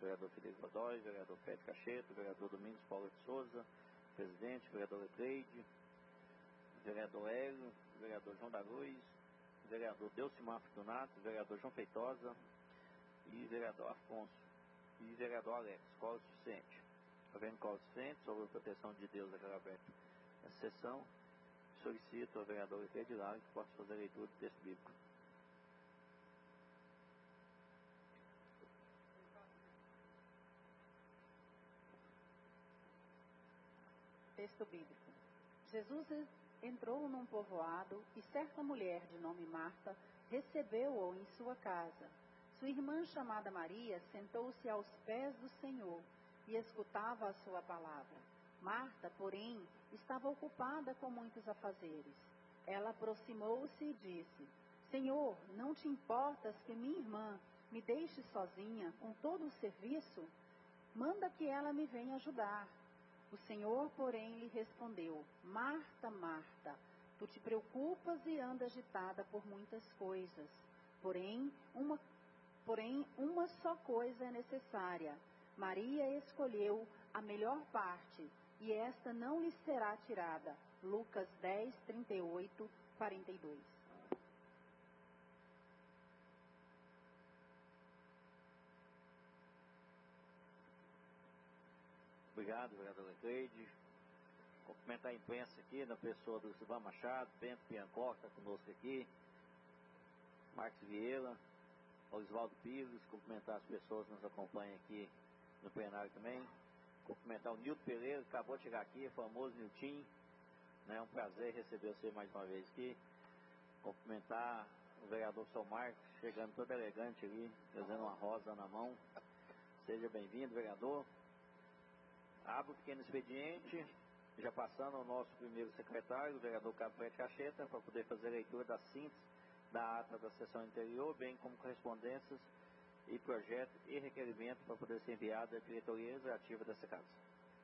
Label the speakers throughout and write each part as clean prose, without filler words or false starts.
Speaker 1: vereador Felipe Godoy, vereador Pedro Cacheta, vereador Domingos Paulo de Souza, presidente, vereador Cleide, vereador Hélio, vereador João da Luz, vereador Delcimar Fortunato, vereador João Feitosa e vereador Afonso e vereador Alex. Quórum suficiente. Havendo quórum suficiente, sobre a proteção de Deus, declaro aberta essa sessão. Solicito ao vereador Edilário que possa fazer a leitura do texto bíblico.
Speaker 2: Texto bíblico. Jesus entrou num povoado e certa mulher de nome Marta recebeu-o em sua casa. Sua irmã, chamada Maria, sentou-se aos pés do Senhor e escutava a sua palavra. Marta, porém, estava ocupada com muitos afazeres. Ela aproximou-se e disse: Senhor, não te importas que minha irmã me deixe sozinha com todo o serviço? Manda que ela me venha ajudar. O Senhor, porém, lhe respondeu: Marta, Marta, tu te preocupas e andas agitada por muitas coisas. Porém, uma só coisa é necessária. Maria escolheu a melhor parte, e esta não lhe será tirada. Lucas 10, 38, 42.
Speaker 1: Obrigado, vereador Cleide. Cumprimentar a imprensa aqui, na pessoa do Silvão Machado, Bento Piancó, que está conosco aqui, Marcos Vieira, Oswaldo Pires, cumprimentar as pessoas que nos acompanham aqui no plenário também. Cumprimentar o Nilton Pereira, que acabou de chegar aqui, o famoso Nilton. É um prazer receber você mais uma vez aqui. Cumprimentar o vereador São Marcos, chegando todo elegante ali, trazendo uma rosa na mão. Seja bem-vindo, vereador. Abro o pequeno expediente, já passando ao nosso primeiro secretário, o vereador Cabo Fred Cacheta, para poder fazer a leitura da síntese da ata da sessão anterior, bem como correspondências e projeto e requerimento para poder ser enviado à diretoria executiva dessa casa.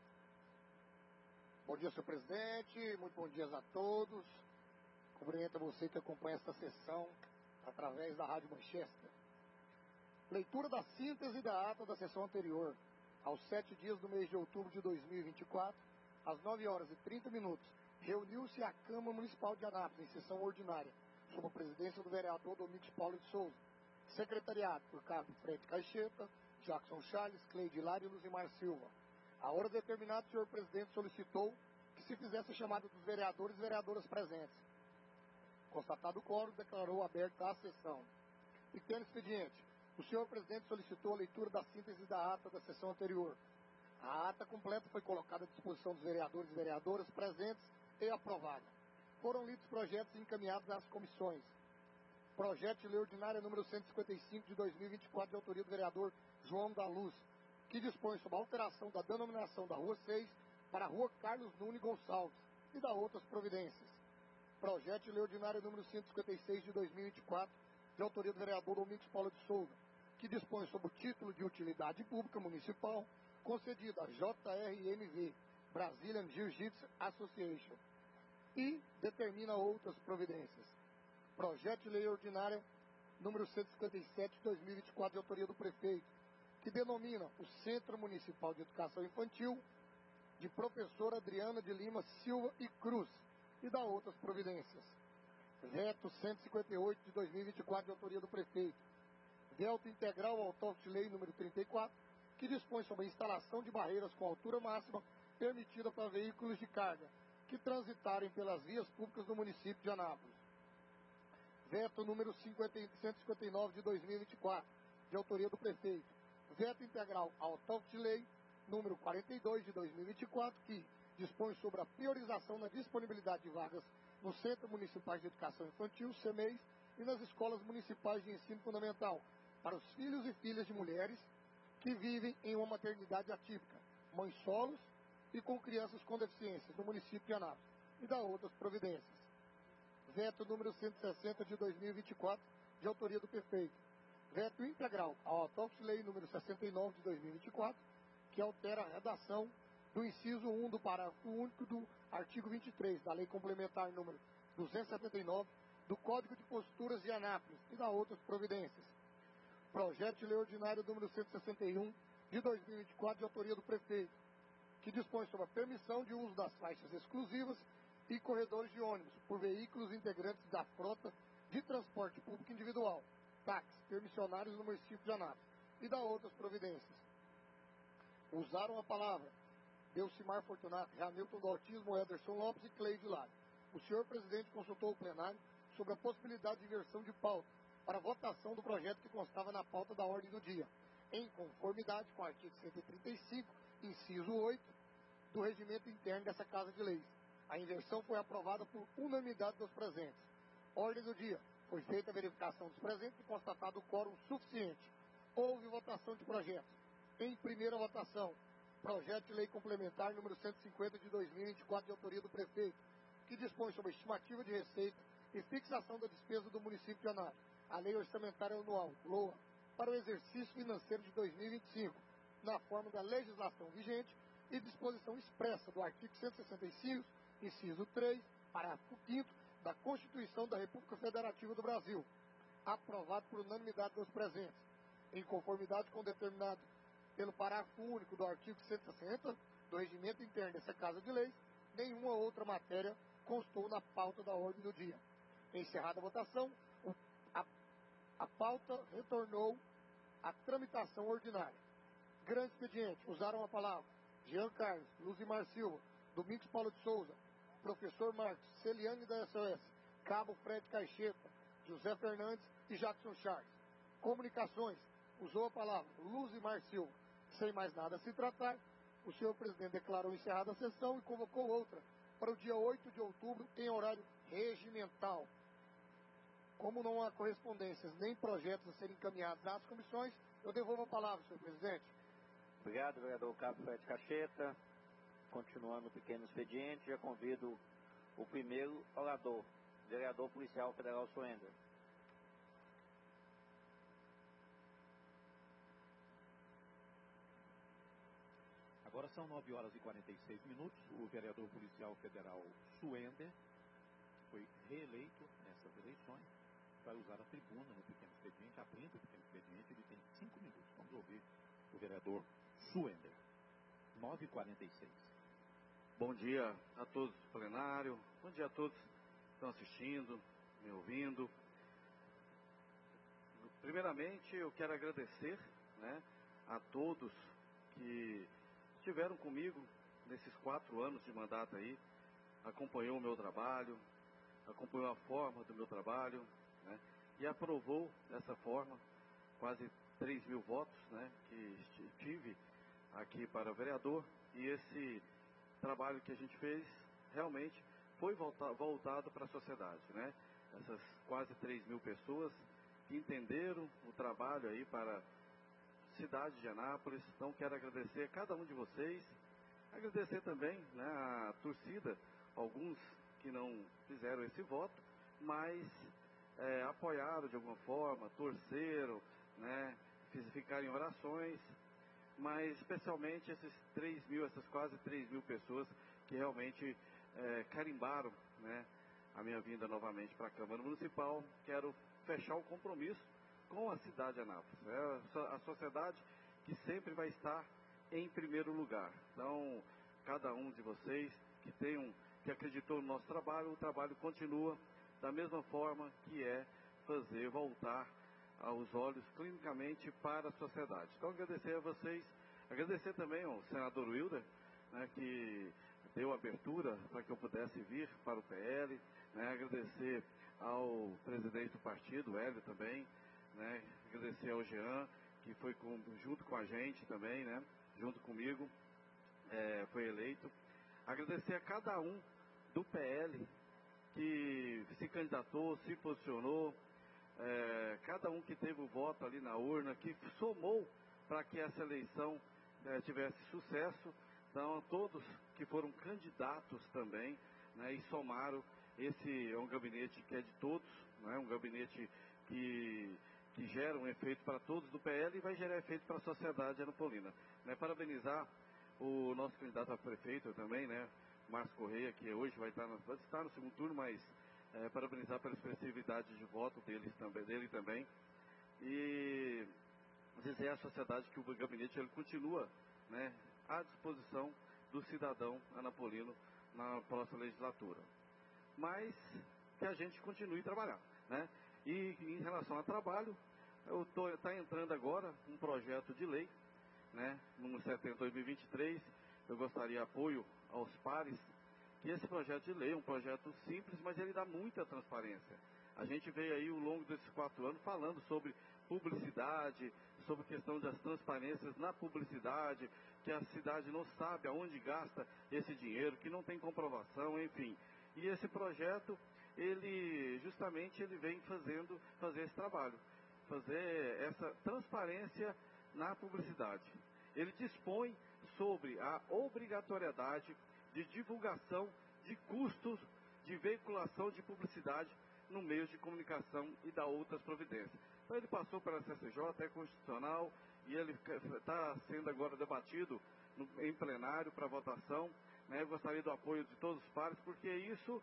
Speaker 3: Bom dia, senhor presidente, muito bom dia a todos. Cumprimento você que acompanha esta sessão através da Rádio Manchester. Leitura da síntese da ata da sessão anterior. Aos 7 dias do mês de outubro de 2024, às 9 horas e 30 minutos, reuniu-se a Câmara Municipal de Anápolis em sessão ordinária, sob a presidência do vereador Domingos Paulo de Souza, secretariado por Cabo Fred Caixeta, Jackson Charles, Cleide Hilário e Luzimar Silva. A hora determinada, o senhor presidente solicitou que se fizesse a chamada dos vereadores e vereadoras presentes. Constatado o quórum, declarou aberta a sessão. Pequeno expediente. O senhor presidente solicitou a leitura da síntese da ata da sessão anterior. A ata completa foi colocada à disposição dos vereadores e vereadoras presentes e aprovada. Foram lidos projetos encaminhados às comissões. Projeto de lei ordinária número 155 de 2024, de autoria do vereador João da Luz, que dispõe sobre a alteração da denominação da Rua 6 para a Rua Carlos Nunes Gonçalves e da outras providências. Projeto de lei ordinária número 156 de 2024, de autoria do vereador Domingos Paulo de Souza, que dispõe sobre o título de utilidade pública municipal concedido à JRMV, Brazilian Jiu-Jitsu Association, e determina outras providências. Projeto de lei ordinária número 157 de 2024, de autoria do prefeito, que denomina o Centro Municipal de Educação Infantil de professora Adriana de Lima Silva e Cruz, e da outras providências. Veto 158 de 2024, de autoria do prefeito. Veto integral ao autógrafo de lei número 34, que dispõe sobre a instalação de barreiras com altura máxima permitida para veículos de carga que transitarem pelas vias públicas do município de Anápolis. Veto número 159 de 2024, de autoria do prefeito. Veto integral ao autógrafo de lei número 42 de 2024, que dispõe sobre a priorização na disponibilidade de vagas no Centro Municipal de Educação Infantil, CEMEIS, e nas escolas municipais de ensino fundamental, para os filhos e filhas de mulheres que vivem em uma maternidade atípica, mães solos e com crianças com deficiências no município de Anápolis, e da outras providências. Veto número 160 de 2024, de autoria do prefeito. Veto integral ao autógrafo de lei número 69 de 2024, que altera a redação do inciso 1 do parágrafo único do artigo 23 da Lei Complementar número 279 do Código de Posturas de Anápolis, e da outras providências. Projeto de lei ordinário número 161 de 2024, de autoria do prefeito, que dispõe sobre a permissão de uso das faixas exclusivas e corredores de ônibus por veículos integrantes da frota de transporte público individual, táxis, permissionários no município de Anápolis, e da outras providências. Usaram a palavra Delcimar Fortunato, Jamilton do Autismo, Ederson Lopes e Cleide Lage. O senhor presidente consultou o plenário sobre a possibilidade de inversão de pauta para votação do projeto que constava na pauta da ordem do dia, em conformidade com o artigo 135, inciso 8, do regimento interno dessa Casa de Leis. A inversão foi aprovada por unanimidade dos presentes. Ordem do dia. Foi feita a verificação dos presentes e constatado o quórum suficiente. Houve votação de projetos. Em primeira votação, projeto de lei complementar número 150 de 2024, de autoria do prefeito, que dispõe sobre a estimativa de receita e fixação da despesa do município de Anápolis, a Lei Orçamentária Anual, LOA, para o exercício financeiro de 2025, na forma da legislação vigente e disposição expressa do artigo 165, inciso 3, parágrafo 5º, da Constituição da República Federativa do Brasil, aprovado por unanimidade dos presentes, em conformidade com o determinado pelo parágrafo único do artigo 160 do regimento interno dessa Casa de Leis, nenhuma outra matéria constou na pauta da ordem do dia. Encerrada a votação, a pauta retornou à tramitação ordinária. Grande expediente, usaram a palavra Jean Carlos, Luzimar Silva, Domingos Paulo de Souza, Professor Marcos, Celiane da SOS, Cabo Fred Caixeta, José Fernandes e Jackson Charles. Comunicações, usou a palavra Luzimar Silva. Sem mais nada a se tratar, o senhor presidente declarou encerrada a sessão e convocou outra para o dia 8 de outubro em horário regimental. Como não há correspondências nem projetos a serem encaminhados às comissões, eu devolvo a palavra, senhor presidente.
Speaker 1: Obrigado, vereador Cabo Fred Caixeta. Continuando o pequeno expediente, já convido o primeiro orador, vereador policial federal Suender.
Speaker 4: Agora são 9 horas e 46 minutos. O vereador policial federal Suender foi reeleito nessas eleições. Vai usar a tribuna no pequeno expediente, abrindo o pequeno expediente. Ele tem 5 minutos. Vamos ouvir o vereador Suender. 9h46.
Speaker 5: Bom dia a todos do plenário. Bom dia a todos que estão assistindo, me ouvindo. Primeiramente, eu quero agradecer, a todos que estiveram comigo nesses 4 anos de mandato aí, acompanhou o meu trabalho, acompanhou a forma do meu trabalho, e aprovou dessa forma quase 3 mil votos, que tive aqui para vereador, e esse trabalho que a gente fez realmente foi voltado para a sociedade, Essas quase 3 mil pessoas que entenderam o trabalho aí para cidade de Anápolis. Então quero agradecer a cada um de vocês, agradecer também a torcida, alguns que não fizeram esse voto, mas apoiaram de alguma forma, torceram, ficaram em orações, mas especialmente essas quase 3 mil pessoas que realmente carimbaram, a minha vinda novamente para a Câmara Municipal. Quero fechar o compromisso com a cidade de Anápolis. É a sociedade que sempre vai estar em primeiro lugar. Então, cada um de vocês que acreditou no nosso trabalho, o trabalho continua da mesma forma, que é fazer voltar os olhos clinicamente para a sociedade. Então, agradecer a vocês, agradecer também ao senador Wilder, que deu abertura para que eu pudesse vir para o PL, agradecer ao presidente do partido, Hélio, também, agradecer ao Jean, que foi junto com a gente também, junto comigo, foi eleito. Agradecer a cada um do PL que se candidatou, se posicionou, cada um que teve o voto ali na urna, que somou para que essa eleição tivesse sucesso. Então, a todos que foram candidatos também, e somaram. Esse é um gabinete que é de todos, um gabinete que gera um efeito para todos do PL e vai gerar efeito para a sociedade anapolina. Parabenizar o nosso candidato a prefeito também, Márcio Correia, que hoje vai estar no segundo turno, mas parabenizar pela expressividade de voto dele também. E dizer à sociedade que o gabinete ele continua, né, à disposição do cidadão anapolino na próxima legislatura. Mas que a gente continue a trabalhar, né? E em relação ao trabalho, está entrando agora um projeto de lei, né, número 70/2023, eu gostaria de apoio aos pares, que esse projeto de lei é um projeto simples, mas ele dá muita transparência. A gente veio aí ao longo desses 4 anos falando sobre publicidade, sobre questão das transparências na publicidade, que a cidade não sabe aonde gasta esse dinheiro, que não tem comprovação, enfim. E esse projeto, ele justamente ele vem fazer esse trabalho, fazer essa transparência na publicidade. Ele dispõe sobre a obrigatoriedade de divulgação de custos de veiculação de publicidade no meio de comunicação e da outras providências. Então ele passou pela CCJ, é constitucional, e ele está sendo agora debatido em plenário para votação, né? Eu gostaria do apoio de todos os pares, porque isso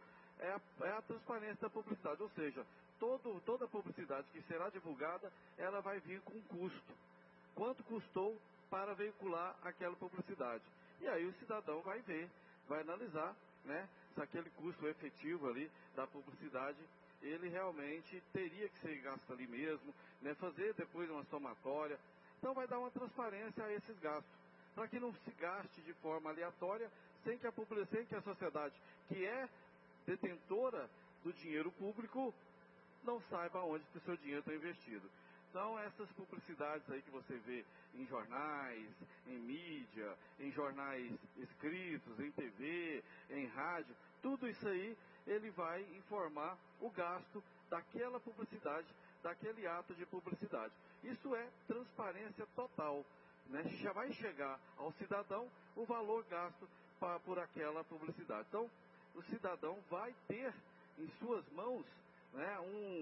Speaker 5: é a transparência da publicidade, ou seja, toda publicidade que será divulgada, ela vai vir com custo. Quanto custou para veicular aquela publicidade? E aí o cidadão vai ver, vai analisar, né, se aquele custo efetivo ali da publicidade, ele realmente teria que ser gasto ali mesmo, né, fazer depois uma somatória. Então vai dar uma transparência a esses gastos, para que não se gaste de forma aleatória, sem que a sociedade, que é detentora do dinheiro público, não saiba onde o seu dinheiro está investido. Então, essas publicidades aí que você vê em jornais, em mídia, em jornais escritos, em TV, em rádio, tudo isso aí, ele vai informar o gasto daquela publicidade, daquele ato de publicidade. Isso é transparência total, né? Já vai chegar ao cidadão o valor gasto por aquela publicidade. Então, o cidadão vai ter em suas mãos, né,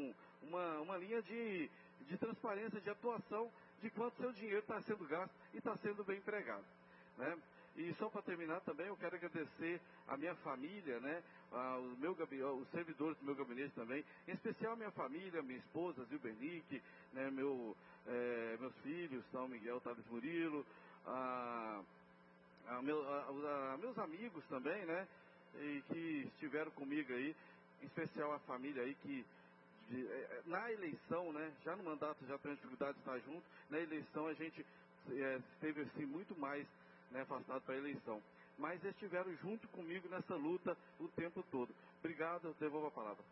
Speaker 5: uma linha de transparência, de atuação, de quanto seu dinheiro está sendo gasto e está sendo bem empregado, né? E só para terminar também, eu quero agradecer a minha família, né, os servidores do meu gabinete também, em especial a minha família, minha esposa, Zilbernick, né, meus filhos, São Miguel, Thales Murilo, meus amigos também, né, e que estiveram comigo aí, em especial a família aí que na eleição, né, já no mandato já tem dificuldade de estar junto, na eleição a gente esteve assim muito mais, né, afastado para a eleição, mas estiveram junto comigo nessa luta o tempo todo. Obrigado, eu devolvo a palavra.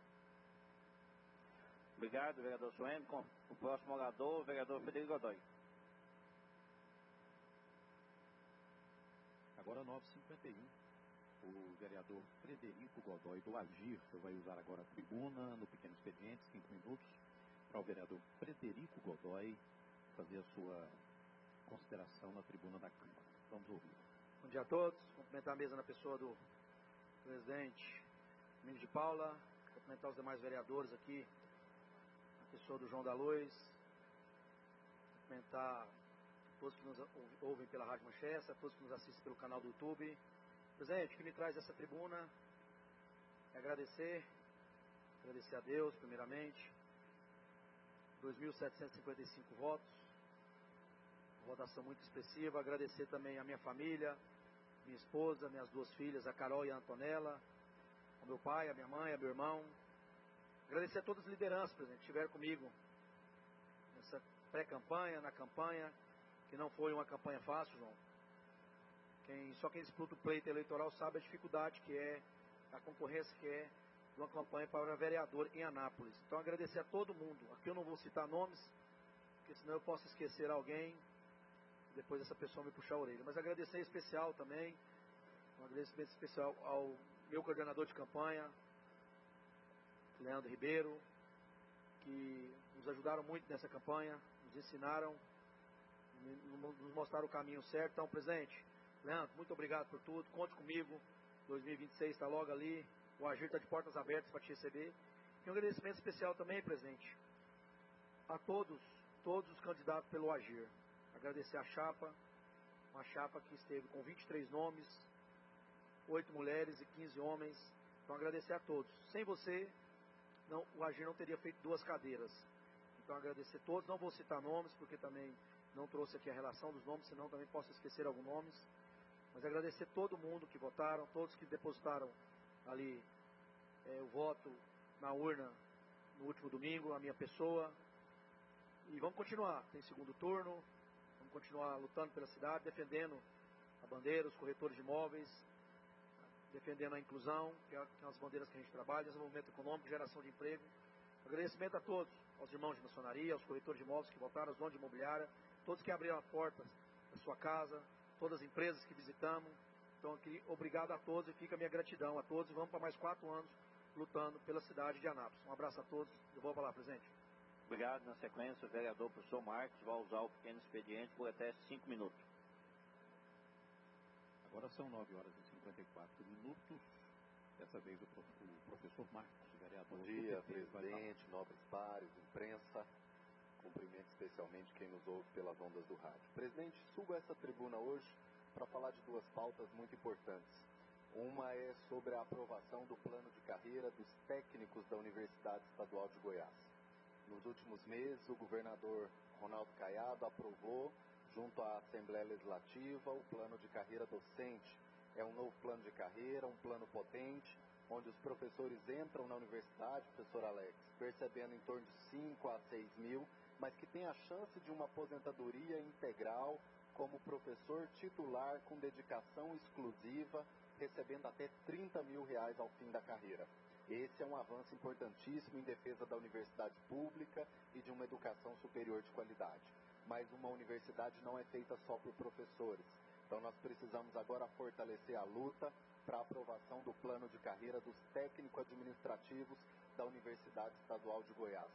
Speaker 1: Obrigado, vereador Suene. Com o próximo orador, o vereador Frederico Godoy.
Speaker 4: Agora 9h51. O vereador Frederico Godoy do Agir vai usar agora a tribuna no pequeno expediente, 5 minutos, para o vereador Frederico Godoy fazer a sua consideração na tribuna da Câmara. Vamos ouvir.
Speaker 6: Bom dia a todos. Cumprimentar a mesa na pessoa do presidente Domingos de Paula, cumprimentar os demais vereadores aqui, na pessoa do João da Luz, cumprimentar todos que nos ouvem pela Rádio Manchester, todos que nos assistem pelo canal do YouTube. Presidente, o que me traz essa tribuna é agradecer a Deus, primeiramente, 2.755 votos, uma votação muito expressiva. Agradecer também a minha família, minha esposa, minhas 2 filhas, a Carol e a Antonella, ao meu pai, a minha mãe, a meu irmão. Agradecer a todas as lideranças, presidente, que estiveram comigo nessa pré-campanha, na campanha, que não foi uma campanha fácil, João. Só quem disputa o pleito eleitoral sabe a dificuldade que é, a concorrência que é de uma campanha para vereador em Anápolis. Então agradecer a todo mundo. Aqui eu não vou citar nomes, porque senão eu posso esquecer alguém, e depois essa pessoa me puxar a orelha. Mas agradecer em especial também, um agradecimento especial ao meu coordenador de campanha, Leandro Ribeiro, que nos ajudaram muito nessa campanha, nos ensinaram, nos mostraram o caminho certo. Então, presidente, Leandro, muito obrigado por tudo, conte comigo, 2026 está logo ali, o Agir está de portas abertas para te receber. E um agradecimento especial também, presidente, a todos os candidatos pelo Agir. Agradecer a chapa, uma chapa que esteve com 23 nomes, 8 mulheres e 15 homens. Então agradecer a todos. Sem você, o Agir não teria feito 2 cadeiras. Então agradecer a todos, não vou citar nomes, porque também não trouxe aqui a relação dos nomes, senão também posso esquecer alguns nomes. Mas agradecer todo mundo que votaram, todos que depositaram ali o voto na urna no último domingo, a minha pessoa. E vamos continuar, tem segundo turno, vamos continuar lutando pela cidade, defendendo a bandeira, os corretores de imóveis, defendendo a inclusão, que são as bandeiras que a gente trabalha, desenvolvimento econômico, geração de emprego. Agradecimento a todos, aos irmãos de maçonaria, aos corretores de imóveis que votaram, aos donos de imobiliária, todos que abriram as portas da sua casa, todas as empresas que visitamos. Então aqui, obrigado a todos e fica a minha gratidão a todos. E vamos para mais 4 anos lutando pela cidade de Anápolis. Um abraço a todos. Eu vou falar, presidente.
Speaker 1: Obrigado. Na sequência, o vereador professor Marcos vai usar o pequeno expediente por até 5 minutos.
Speaker 4: Agora são 9 horas e 54 minutos. Dessa vez o professor Marcos, vereador.
Speaker 7: Bom dia, presidente, nobres pares, imprensa. Cumprimento especialmente quem nos ouve pelas ondas do rádio. Presidente, subo a essa tribuna hoje para falar de 2 pautas muito importantes. Uma é sobre a aprovação do plano de carreira dos técnicos da Universidade Estadual de Goiás. Nos últimos meses, o governador Ronaldo Caiado aprovou, junto à Assembleia Legislativa, o plano de carreira docente. É um novo plano de carreira, um plano potente, onde os professores entram na universidade, professor Alex, percebendo em torno de 5 a 6 mil, mas que tem a chance de uma aposentadoria integral como professor titular com dedicação exclusiva, recebendo até R$30 mil ao fim da carreira. Esse é um avanço importantíssimo em defesa da universidade pública e de uma educação superior de qualidade. Mas uma universidade não é feita só por professores. Então nós precisamos agora fortalecer a luta para a aprovação do plano de carreira dos técnico-administrativos da Universidade Estadual de Goiás.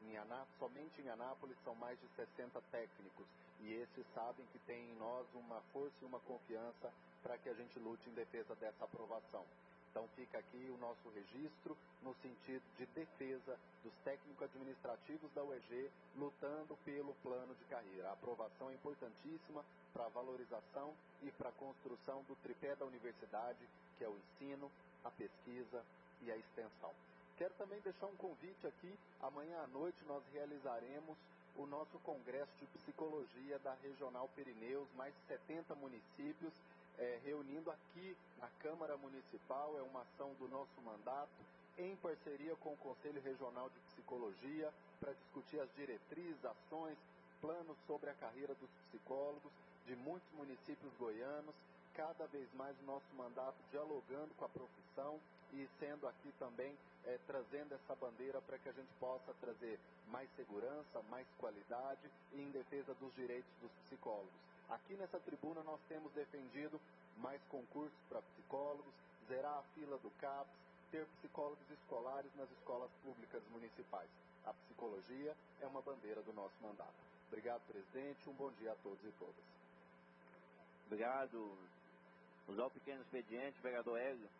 Speaker 7: Somente em Anápolis são mais de 60 técnicos e esses sabem que tem em nós uma força e uma confiança para que a gente lute em defesa dessa aprovação. Então fica aqui o nosso registro no sentido de defesa dos técnico-administrativos da UEG lutando pelo plano de carreira. A aprovação é importantíssima para a valorização e para a construção do tripé da universidade, que é o ensino, a pesquisa e a extensão. Quero também deixar um convite aqui. Amanhã à noite nós realizaremos o nosso congresso de psicologia da Regional Pirineus, mais de 70 municípios, reunindo aqui na Câmara Municipal. É uma ação do nosso mandato, em parceria com o Conselho Regional de Psicologia, para discutir as diretrizes, ações, planos sobre a carreira dos psicólogos de muitos municípios goianos. Cada vez mais o nosso mandato dialogando com a profissão e sendo aqui também trazendo essa bandeira para que a gente possa trazer mais segurança, mais qualidade e em defesa dos direitos dos psicólogos. Aqui nessa tribuna nós temos defendido mais concursos para psicólogos, zerar a fila do CAPS, ter psicólogos escolares nas escolas públicas municipais. A psicologia é uma bandeira do nosso mandato. Obrigado, presidente. Um bom dia a todos e todas.
Speaker 1: Obrigado. Usar o pequeno expediente, vereador Hélio.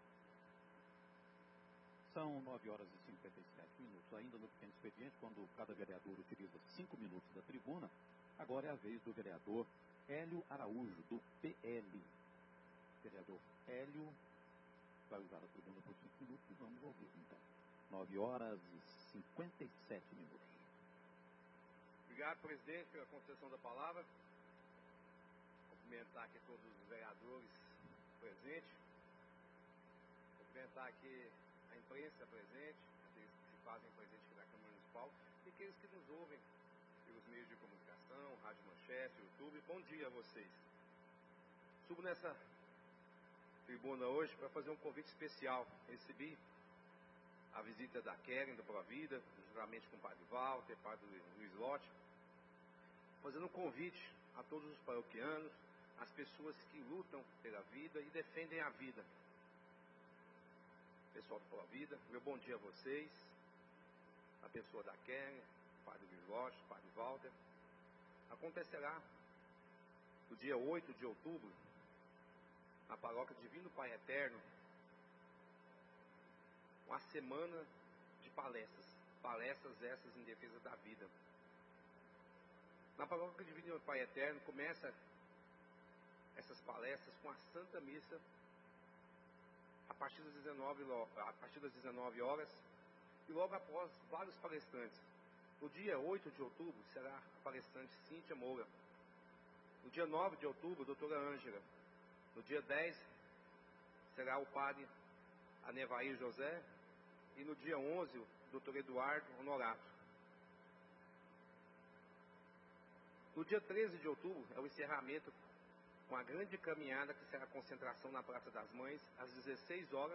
Speaker 4: São 9 horas e 57 minutos. Ainda no pequeno expediente, quando cada vereador utiliza 5 minutos da tribuna, agora é a vez do vereador Hélio Araújo, do PL. Vereador Hélio vai usar a tribuna por 5 minutos e vamos ouvir então. 9 horas e 57 minutos.
Speaker 5: Obrigado, presidente, pela concessão da palavra. Cumprimentar aqui todos os vereadores presentes. Cumprimentar aqui a imprensa presente, aqueles que se fazem presente aqui na Câmara Municipal e aqueles que nos ouvem pelos meios de comunicação, Rádio Manchete, YouTube. Bom dia a vocês. Subo nessa tribuna hoje para fazer um convite especial. Recebi a visita da Keren, do Provida, juntamente com o Padre Walter, Padre Luiz Lotti, fazendo um convite a todos os paroquianos, as pessoas que lutam pela vida e defendem a vida. Pessoal do Provida, meu bom dia a vocês, a pessoa da Keren, Padre Luiz Lotti, Padre Walter. Acontecerá no dia 8 de outubro, na paróquia Divino Pai Eterno, uma semana de palestras essas em defesa da vida. Na paróquia Divino Pai Eterno começa essas palestras com a Santa Missa a partir das 19 horas e logo após vários palestrantes
Speaker 8: No dia 8 de outubro será a palestrante Cíntia Moura. No dia 9 de outubro, a doutora Ângela. No dia 10 será o padre Anevair José. E no dia 11, o doutor Eduardo Honorato. No dia 13 de outubro é o encerramento com a grande caminhada que será a concentração na Praça das Mães, às 16 horas.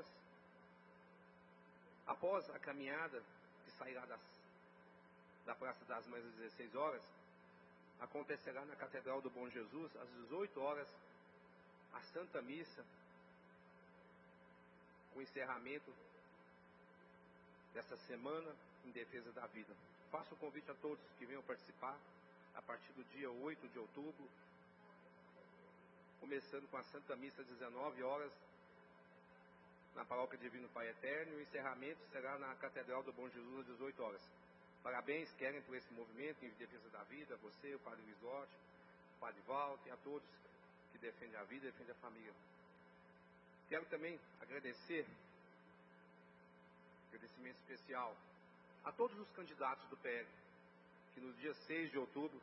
Speaker 8: Após a caminhada, que sairá da Praça das Mães às 16 horas, acontecerá na Catedral do Bom Jesus, às 18 horas, a Santa Missa, o encerramento dessa semana em defesa da vida. Faço o convite a todos que venham participar a partir do dia 8 de outubro, começando com a Santa Missa às 19 horas, na Paróquia Divino Pai Eterno, e o encerramento será na Catedral do Bom Jesus às 18 horas. Parabéns, Keren, por esse movimento em defesa da vida, a você, o Padre Lisotti, o Padre Walter, e a todos que defendem a vida e defendem a família. Quero também agradecer, agradecimento especial, a todos os candidatos do PL, que no dia 6 de outubro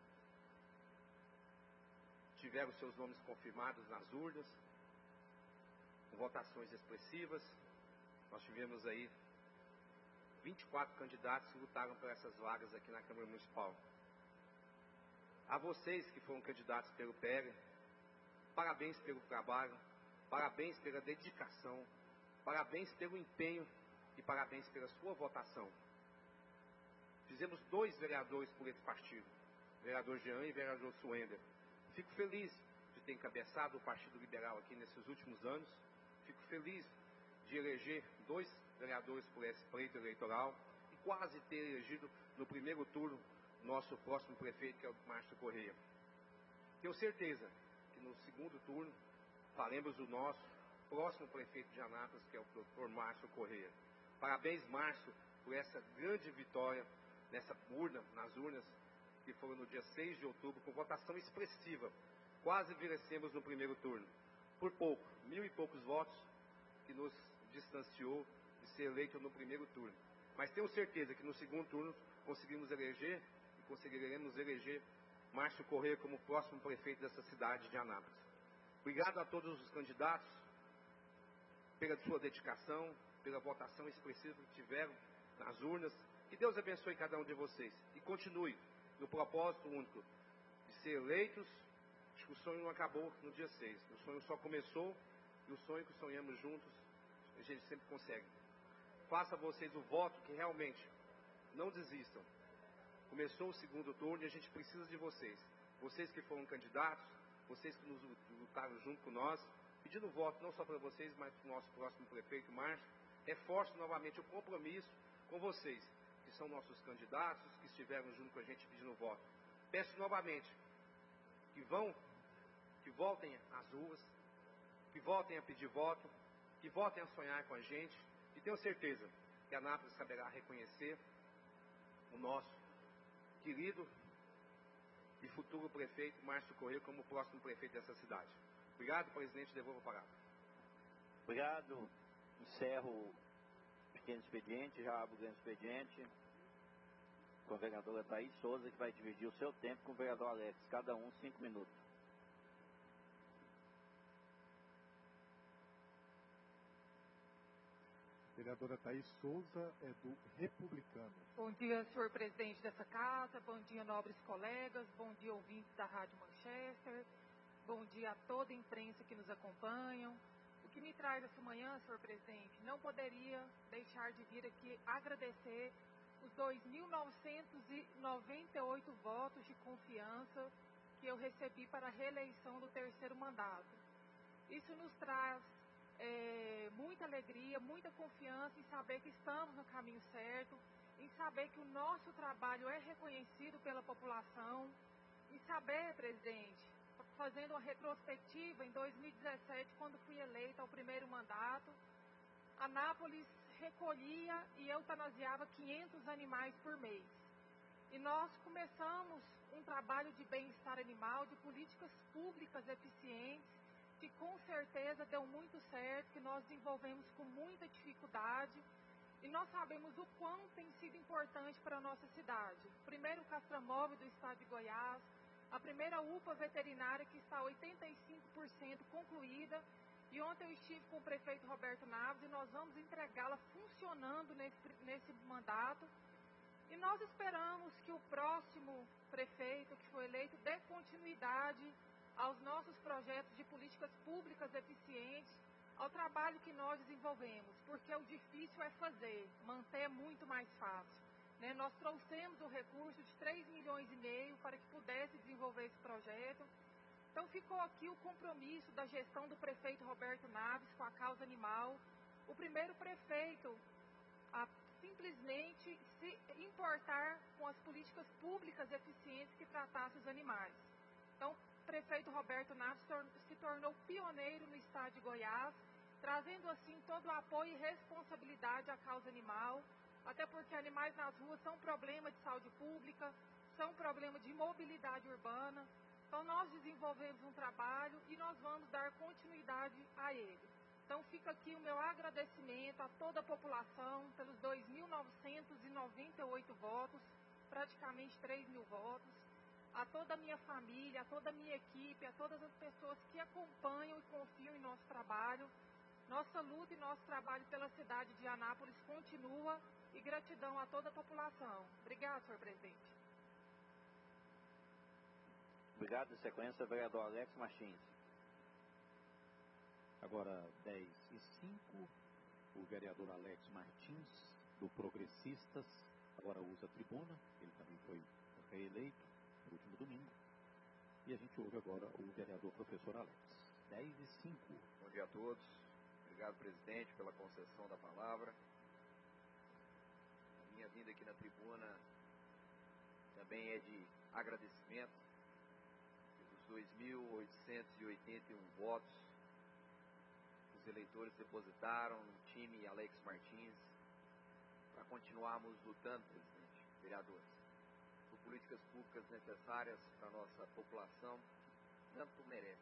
Speaker 8: tiveram seus nomes confirmados nas urnas, com votações expressivas. Nós tivemos aí 24 candidatos que lutaram por essas vagas aqui na Câmara Municipal. A vocês que foram candidatos pelo PL, parabéns pelo trabalho, parabéns pela dedicação, parabéns pelo empenho e parabéns pela sua votação. Fizemos 2 vereadores por esse partido, vereador Jean e vereador Suender. Fico feliz de ter encabeçado o Partido Liberal aqui nesses últimos anos. Fico feliz de eleger 2 vereadores por esse pleito eleitoral e quase ter elegido no primeiro turno nosso próximo prefeito, que é o Márcio Correia. Tenho certeza que no segundo turno faremos o nosso próximo prefeito de Anápolis, que é o doutor Márcio Correia. Parabéns, Márcio, por essa grande vitória nas urnas, que foram no dia 6 de outubro, com votação expressiva. Quase vencemos no primeiro turno. Por pouco, 1000 e poucos votos, que nos distanciou de ser eleito no primeiro turno. Mas tenho certeza que no segundo turno conseguiremos eleger Márcio Correia como próximo prefeito dessa cidade de Anápolis. Obrigado a todos os candidatos pela sua dedicação, pela votação expressiva que tiveram nas urnas. Que Deus abençoe cada um de vocês e continue no propósito único de ser eleitos. Acho que o sonho não acabou no dia 6. O sonho só começou, e o sonho que sonhamos juntos, a gente sempre consegue. Faça vocês o voto que realmente não desistam. Começou o segundo turno e a gente precisa de vocês. Vocês que foram candidatos, vocês que nos lutaram junto com nós, pedindo voto não só para vocês, mas para o nosso próximo prefeito, Márcio. Reforço novamente o compromisso com vocês, que são nossos candidatos, que estiveram junto com a gente pedindo voto. Peço novamente que voltem às ruas, que voltem a pedir voto, que voltem a sonhar com a gente, e tenho certeza que a Anápolis saberá reconhecer o nosso querido e futuro prefeito Márcio Correia como o próximo prefeito dessa cidade. Obrigado, presidente, devolvo a palavra.
Speaker 1: Obrigado. Encerro o pequeno expediente, já abro o grande expediente com a vereadora Thaís Souza, que vai dividir o seu tempo com o vereador Alex, cada um 5 minutos.
Speaker 4: Vereadora Thaís Souza é do Republicano.
Speaker 9: Bom dia, senhor presidente dessa casa, bom dia, nobres colegas, bom dia, ouvintes da Rádio Manchester, bom dia a toda a imprensa que nos acompanham. O que me traz essa manhã, senhor presidente, não poderia deixar de vir aqui agradecer os 2.998 votos de confiança que eu recebi para a reeleição do 3º mandato. Isso nos traz muita alegria, muita confiança em saber que estamos no caminho certo, em saber que o nosso trabalho é reconhecido pela população, em saber, presidente, fazendo uma retrospectiva em 2017, quando fui eleita ao 1º mandato, Anápolis recolhia e eutanasiava 500 animais por mês. E nós começamos um trabalho de bem-estar animal, de políticas públicas eficientes, que com certeza deu muito certo, que nós desenvolvemos com muita dificuldade. e nós sabemos o quão tem sido importante para a nossa cidade. Primeiro, o Castramóvel do estado de Goiás, a primeira UPA veterinária que está 85% concluída, e ontem eu estive com o prefeito Roberto Naves e nós vamos entregá-la funcionando nesse mandato. E nós esperamos que o próximo prefeito que for eleito dê continuidade aos nossos projetos de políticas públicas eficientes, ao trabalho que nós desenvolvemos, porque o difícil é fazer, manter é muito mais fácil. Né? Nós trouxemos o recurso de 3,5 milhões para que pudesse desenvolver esse projeto. Então ficou aqui o compromisso da gestão do prefeito Roberto Naves com a causa animal, o primeiro prefeito a simplesmente se importar com as políticas públicas eficientes que tratassem os animais. Então, o prefeito Roberto Naves se tornou pioneiro no estado de Goiás, trazendo assim todo o apoio e responsabilidade à causa animal, até porque animais nas ruas são problema de saúde pública, são problema de mobilidade urbana. Então, nós desenvolvemos um trabalho e nós vamos dar continuidade a ele. Então, fica aqui o meu agradecimento a toda a população pelos 2.998 votos, praticamente 3.000 votos, a toda a minha família, a toda a minha equipe, a todas as pessoas que acompanham e confiam em nosso trabalho. Nossa luta e nosso trabalho pela cidade de Anápolis continua, e gratidão a toda a população. Obrigado, senhor presidente.
Speaker 1: Obrigado. Em sequência, vereador Alex Martins.
Speaker 4: Agora, 10:05, o vereador Alex Martins, do Progressistas, agora usa a tribuna. Ele também foi reeleito no último domingo. E a gente ouve agora o vereador professor Alex. 10:05.
Speaker 10: Bom dia a todos. Obrigado, presidente, pela concessão da palavra. A minha vinda aqui na tribuna também é de agradecimento pelos 2.881 votos que os eleitores depositaram no time Alex Martins para continuarmos lutando, presidente, vereadores, por políticas públicas necessárias para a nossa população, que tanto merece.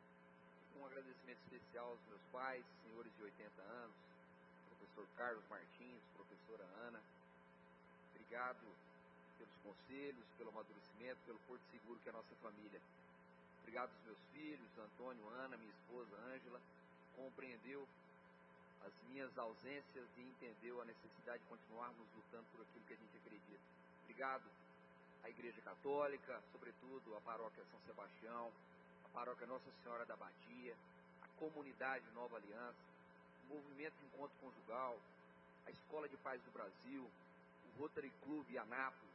Speaker 10: Um agradecimento especial aos meus pais, senhores de 80 anos, professor Carlos Martins, professora Ana. Obrigado pelos conselhos, pelo amadurecimento, pelo porto seguro que é a nossa família. Obrigado aos meus filhos, Antônio, Ana, minha esposa Ângela, compreendeu as minhas ausências e entendeu a necessidade de continuarmos lutando por aquilo que a gente acredita. Obrigado à Igreja Católica, sobretudo à Paróquia São Sebastião, a Paróquia Nossa Senhora da Abadia, a Comunidade Nova Aliança, o Movimento de Encontro Conjugal, a Escola de Paz do Brasil, o Rotary Club Anápolis,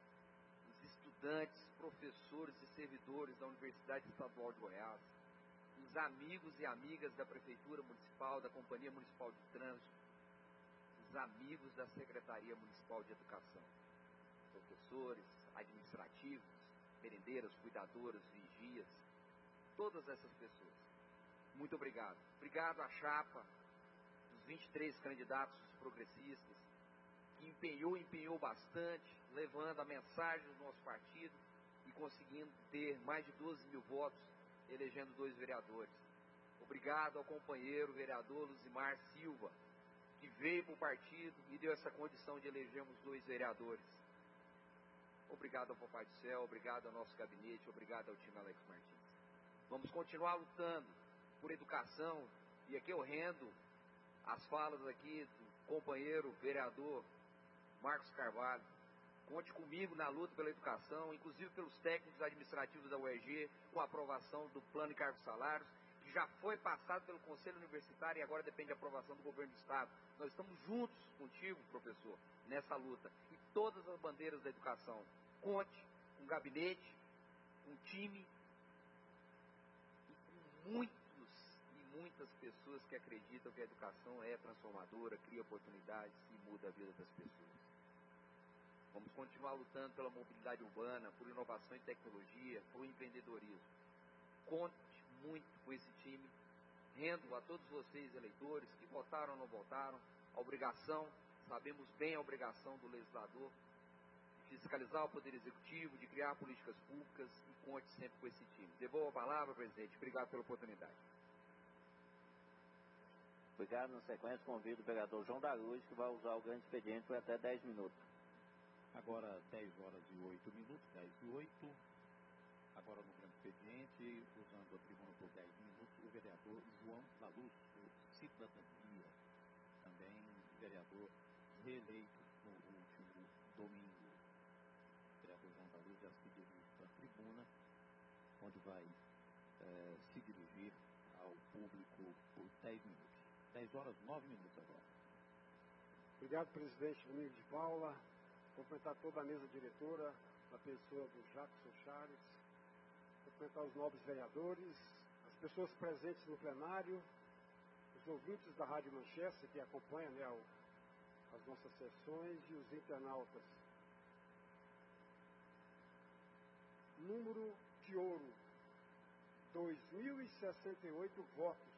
Speaker 10: os estudantes, professores e servidores da Universidade Estadual de Goiás, os amigos e amigas da Prefeitura Municipal, da Companhia Municipal de Trânsito, os amigos da Secretaria Municipal de Educação, professores, administrativos, merendeiras, cuidadoras, vigias, todas essas pessoas. Muito obrigado. Obrigado à chapa dos 23 candidatos progressistas, que empenhou bastante, levando a mensagem do nosso partido e conseguindo ter mais de 12.000 votos, elegendo 2 vereadores. Obrigado ao companheiro vereador Luzimar Silva, que veio para o partido e deu essa condição de elegermos 2 vereadores. Obrigado ao Papai do Céu, obrigado ao nosso gabinete, obrigado ao time Alex Martins. Vamos continuar lutando por educação, e aqui eu rendo as falas aqui do companheiro vereador Marcos Carvalho. Conte comigo na luta pela educação, inclusive pelos técnicos administrativos da UEG, com a aprovação do Plano de Cargos e Salários, que já foi passado pelo Conselho Universitário e agora depende da aprovação do Governo do Estado. Nós estamos juntos contigo, professor, nessa luta. E todas as bandeiras da educação. Conte com um gabinete, um time e com muitas pessoas que acreditam que a educação é transformadora, cria oportunidades e muda a vida das pessoas. Vamos continuar lutando pela mobilidade urbana, por inovação e tecnologia, por empreendedorismo. Conte muito com esse time. Rendo a todos vocês, eleitores, que votaram ou não votaram, a obrigação, sabemos bem a obrigação do legislador, de fiscalizar o Poder Executivo, de criar políticas públicas, e conte sempre com esse time. Devolvo a palavra, presidente. Obrigado pela oportunidade.
Speaker 1: Obrigado. Na sequência, convido o vereador João da Luz, que vai usar o grande expediente por até 10 minutos.
Speaker 4: Agora 10 horas e 8 minutos, 10 e 8. Agora no grande expediente, usando a tribuna por 10 minutos, o vereador João da Luz, do Cidadania, também vereador reeleito no último domingo. O vereador João da Luz já se dirige para a tribuna, onde vai se dirigir ao público por 10 minutos. 10 horas, 9 minutos agora.
Speaker 11: Obrigado, presidente Domingos de Paula. Cumprimentar toda a mesa diretora, a pessoa do Jackson Chaves. Cumprimentar os nobres vereadores, as pessoas presentes no plenário, os ouvintes da Rádio Manchester que acompanham, né, as nossas sessões, e os internautas. Número de ouro, 2.068 votos.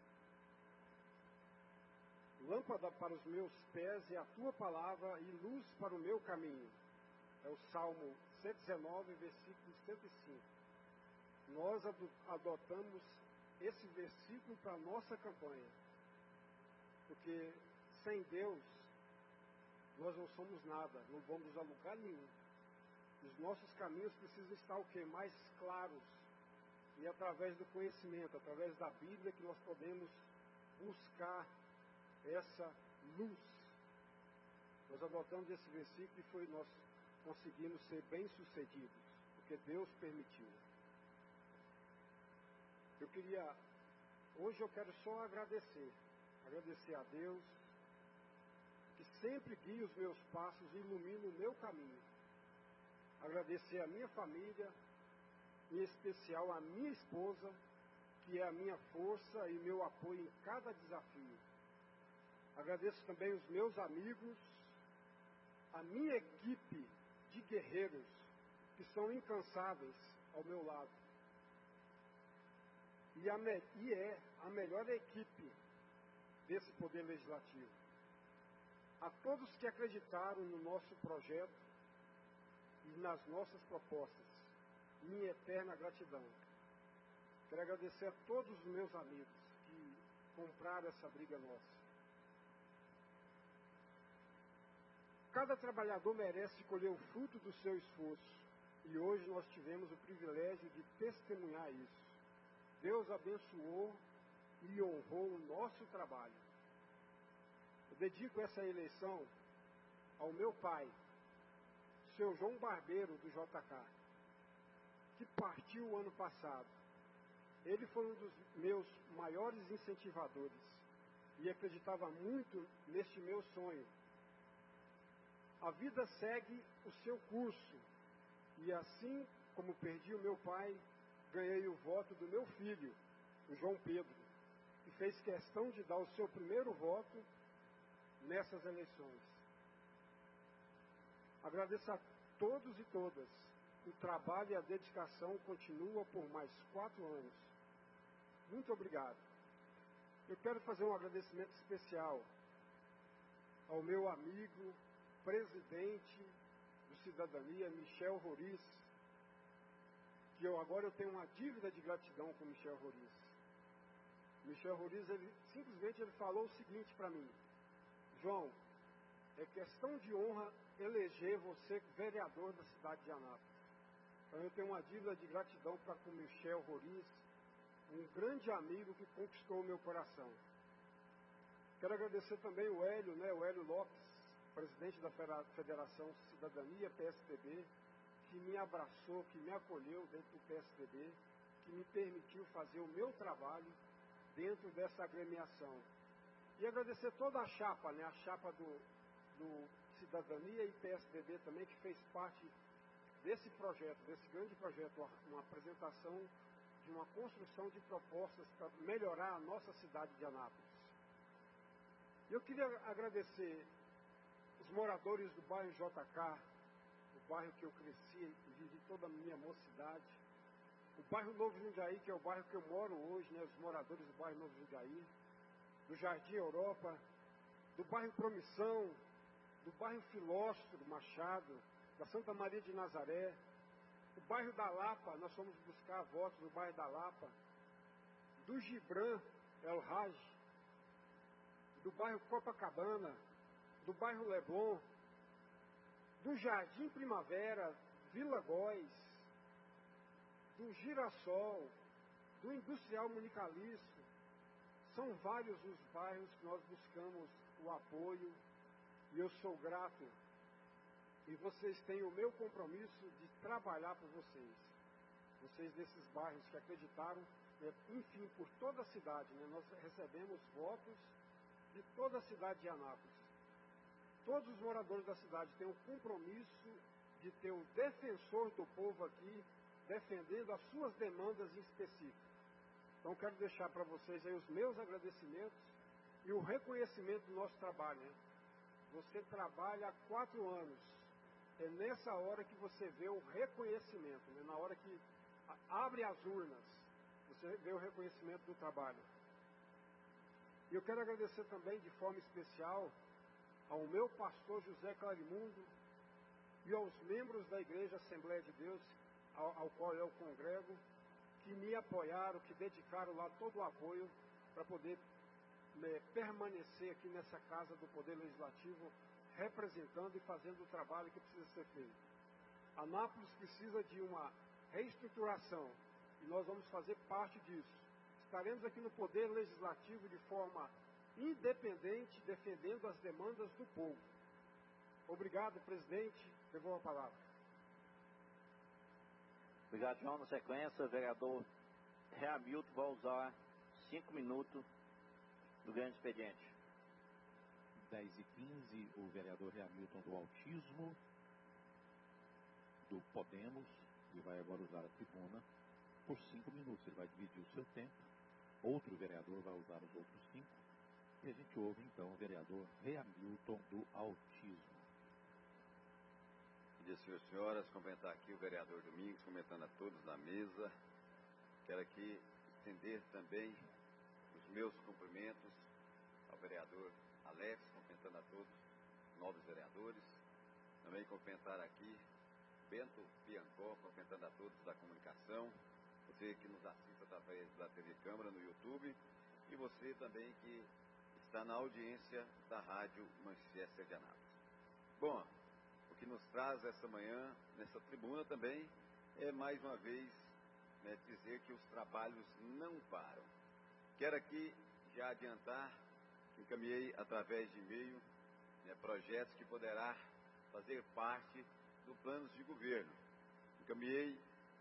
Speaker 11: Lâmpada para os meus pés é a tua palavra e luz para o meu caminho. É o Salmo 119, versículo 105. Nós adotamos esse versículo para a nossa campanha. Porque sem Deus, nós não somos nada, não vamos a lugar nenhum. Os nossos caminhos precisam estar o quê? Mais claros. E através do conhecimento, através da Bíblia, que nós podemos buscar essa luz. Nós adotamos esse versículo e nós conseguimos ser bem-sucedidos, porque Deus permitiu. Hoje eu quero só agradecer a Deus, que sempre guia os meus passos e ilumina o meu caminho. Agradecer a minha família, em especial a minha esposa, que é a minha força e meu apoio em cada desafio. Agradeço também os meus amigos, a minha equipe de guerreiros, que são incansáveis ao meu lado. E é a melhor equipe desse Poder Legislativo. A todos que acreditaram no nosso projeto e nas nossas propostas, minha eterna gratidão. Quero agradecer a todos os meus amigos que compraram essa briga nossa. Cada trabalhador merece colher o fruto do seu esforço. E hoje nós tivemos o privilégio de testemunhar isso. Deus abençoou e honrou o nosso trabalho. Eu dedico essa eleição ao meu pai, seu João Barbeiro, do JK, que partiu o ano passado. Ele foi um dos meus maiores incentivadores e acreditava muito neste meu sonho. A vida segue o seu curso, e assim como perdi o meu pai, ganhei o voto do meu filho, o João Pedro, que fez questão de dar o seu primeiro voto nessas eleições. Agradeço a todos e todas. O trabalho e a dedicação continuam por mais 4 anos. Muito obrigado. Eu quero fazer um agradecimento especial ao meu amigo, presidente do Cidadania, Michel Roriz, que agora eu tenho uma dívida de gratidão com Michel Roriz. Michel Roriz, ele simplesmente falou o seguinte para mim: João, é questão de honra eleger você vereador da cidade de Anápolis. Então eu tenho uma dívida de gratidão para com Michel Roriz, um grande amigo que conquistou o meu coração. Quero agradecer também o Hélio, o Hélio Lopes, presidente da Federação Cidadania, PSDB, que me abraçou, que me acolheu dentro do PSDB, que me permitiu fazer o meu trabalho dentro dessa agremiação. E agradecer toda a chapa, a chapa do Cidadania e PSDB também, que fez parte desse projeto, desse grande projeto, uma apresentação de uma construção de propostas para melhorar a nossa cidade de Anápolis. Eu queria agradecer os moradores do bairro JK, o bairro que eu cresci e vivi toda a minha mocidade, o bairro Novo Jundiaí, que é o bairro que eu moro hoje, os moradores do bairro Novo Jundiaí, do Jardim Europa, do bairro Promissão, do bairro Filósofo Machado, da Santa Maria de Nazaré, do bairro da Lapa, nós fomos buscar votos no bairro da Lapa, do Gibran El Haj, do bairro Copacabana, do bairro Leblon, do Jardim Primavera, Vila Góis, do Girassol, do Industrial Municaliço. São vários os bairros que nós buscamos o apoio e eu sou grato. E vocês têm o meu compromisso de trabalhar por vocês. Vocês desses bairros que acreditaram, enfim, por toda a cidade, né? Nós recebemos votos de toda a cidade de Anápolis. Todos os moradores da cidade têm o compromisso de ter o defensor do povo aqui, defendendo as suas demandas em específico. Então quero deixar para vocês aí os meus agradecimentos e o reconhecimento do nosso trabalho, né? Você trabalha há 4 anos. É nessa hora que você vê o reconhecimento, né? Na hora que abre as urnas, você vê o reconhecimento do trabalho. E eu quero agradecer também de forma especial ao meu pastor José Clarimundo e aos membros da Igreja Assembleia de Deus, ao qual eu congrego, que me apoiaram, que dedicaram lá todo o apoio para poder permanecer aqui nessa casa do Poder Legislativo, representando e fazendo o trabalho que precisa ser feito. Anápolis precisa de uma reestruturação e nós vamos fazer parte disso. Estaremos aqui no Poder Legislativo de forma independente, defendendo as demandas do povo. Obrigado, presidente. Devolvo a palavra.
Speaker 1: Obrigado, João. Na sequência, o vereador Hamilton vai usar 5 minutos do grande expediente.
Speaker 4: 10h15, o vereador Hamilton do Autismo, do Podemos, ele vai agora usar a tribuna por 5 minutos. Ele vai dividir o seu tempo. Outro vereador vai usar os outros 5. E a gente ouve então o vereador Hamilton do Autismo.
Speaker 12: Bom dia, senhores e senhoras. Cumprimentar aqui o vereador Domingos, cumprimentando a todos na mesa. Quero aqui estender também os meus cumprimentos ao vereador Alex, cumprimentando a todos os novos vereadores. Também cumprimentar aqui Bento Piancó, cumprimentando a todos da comunicação. Você que nos assiste através da TV Câmara no YouTube. E você também que está na audiência da Rádio Manchester de Anápolis. Bom, o que nos traz essa manhã, nessa tribuna também, é mais uma vez dizer que os trabalhos não param. Quero aqui já adiantar que encaminhei através de e-mail projetos que poderá fazer parte do plano de governo. Encaminhei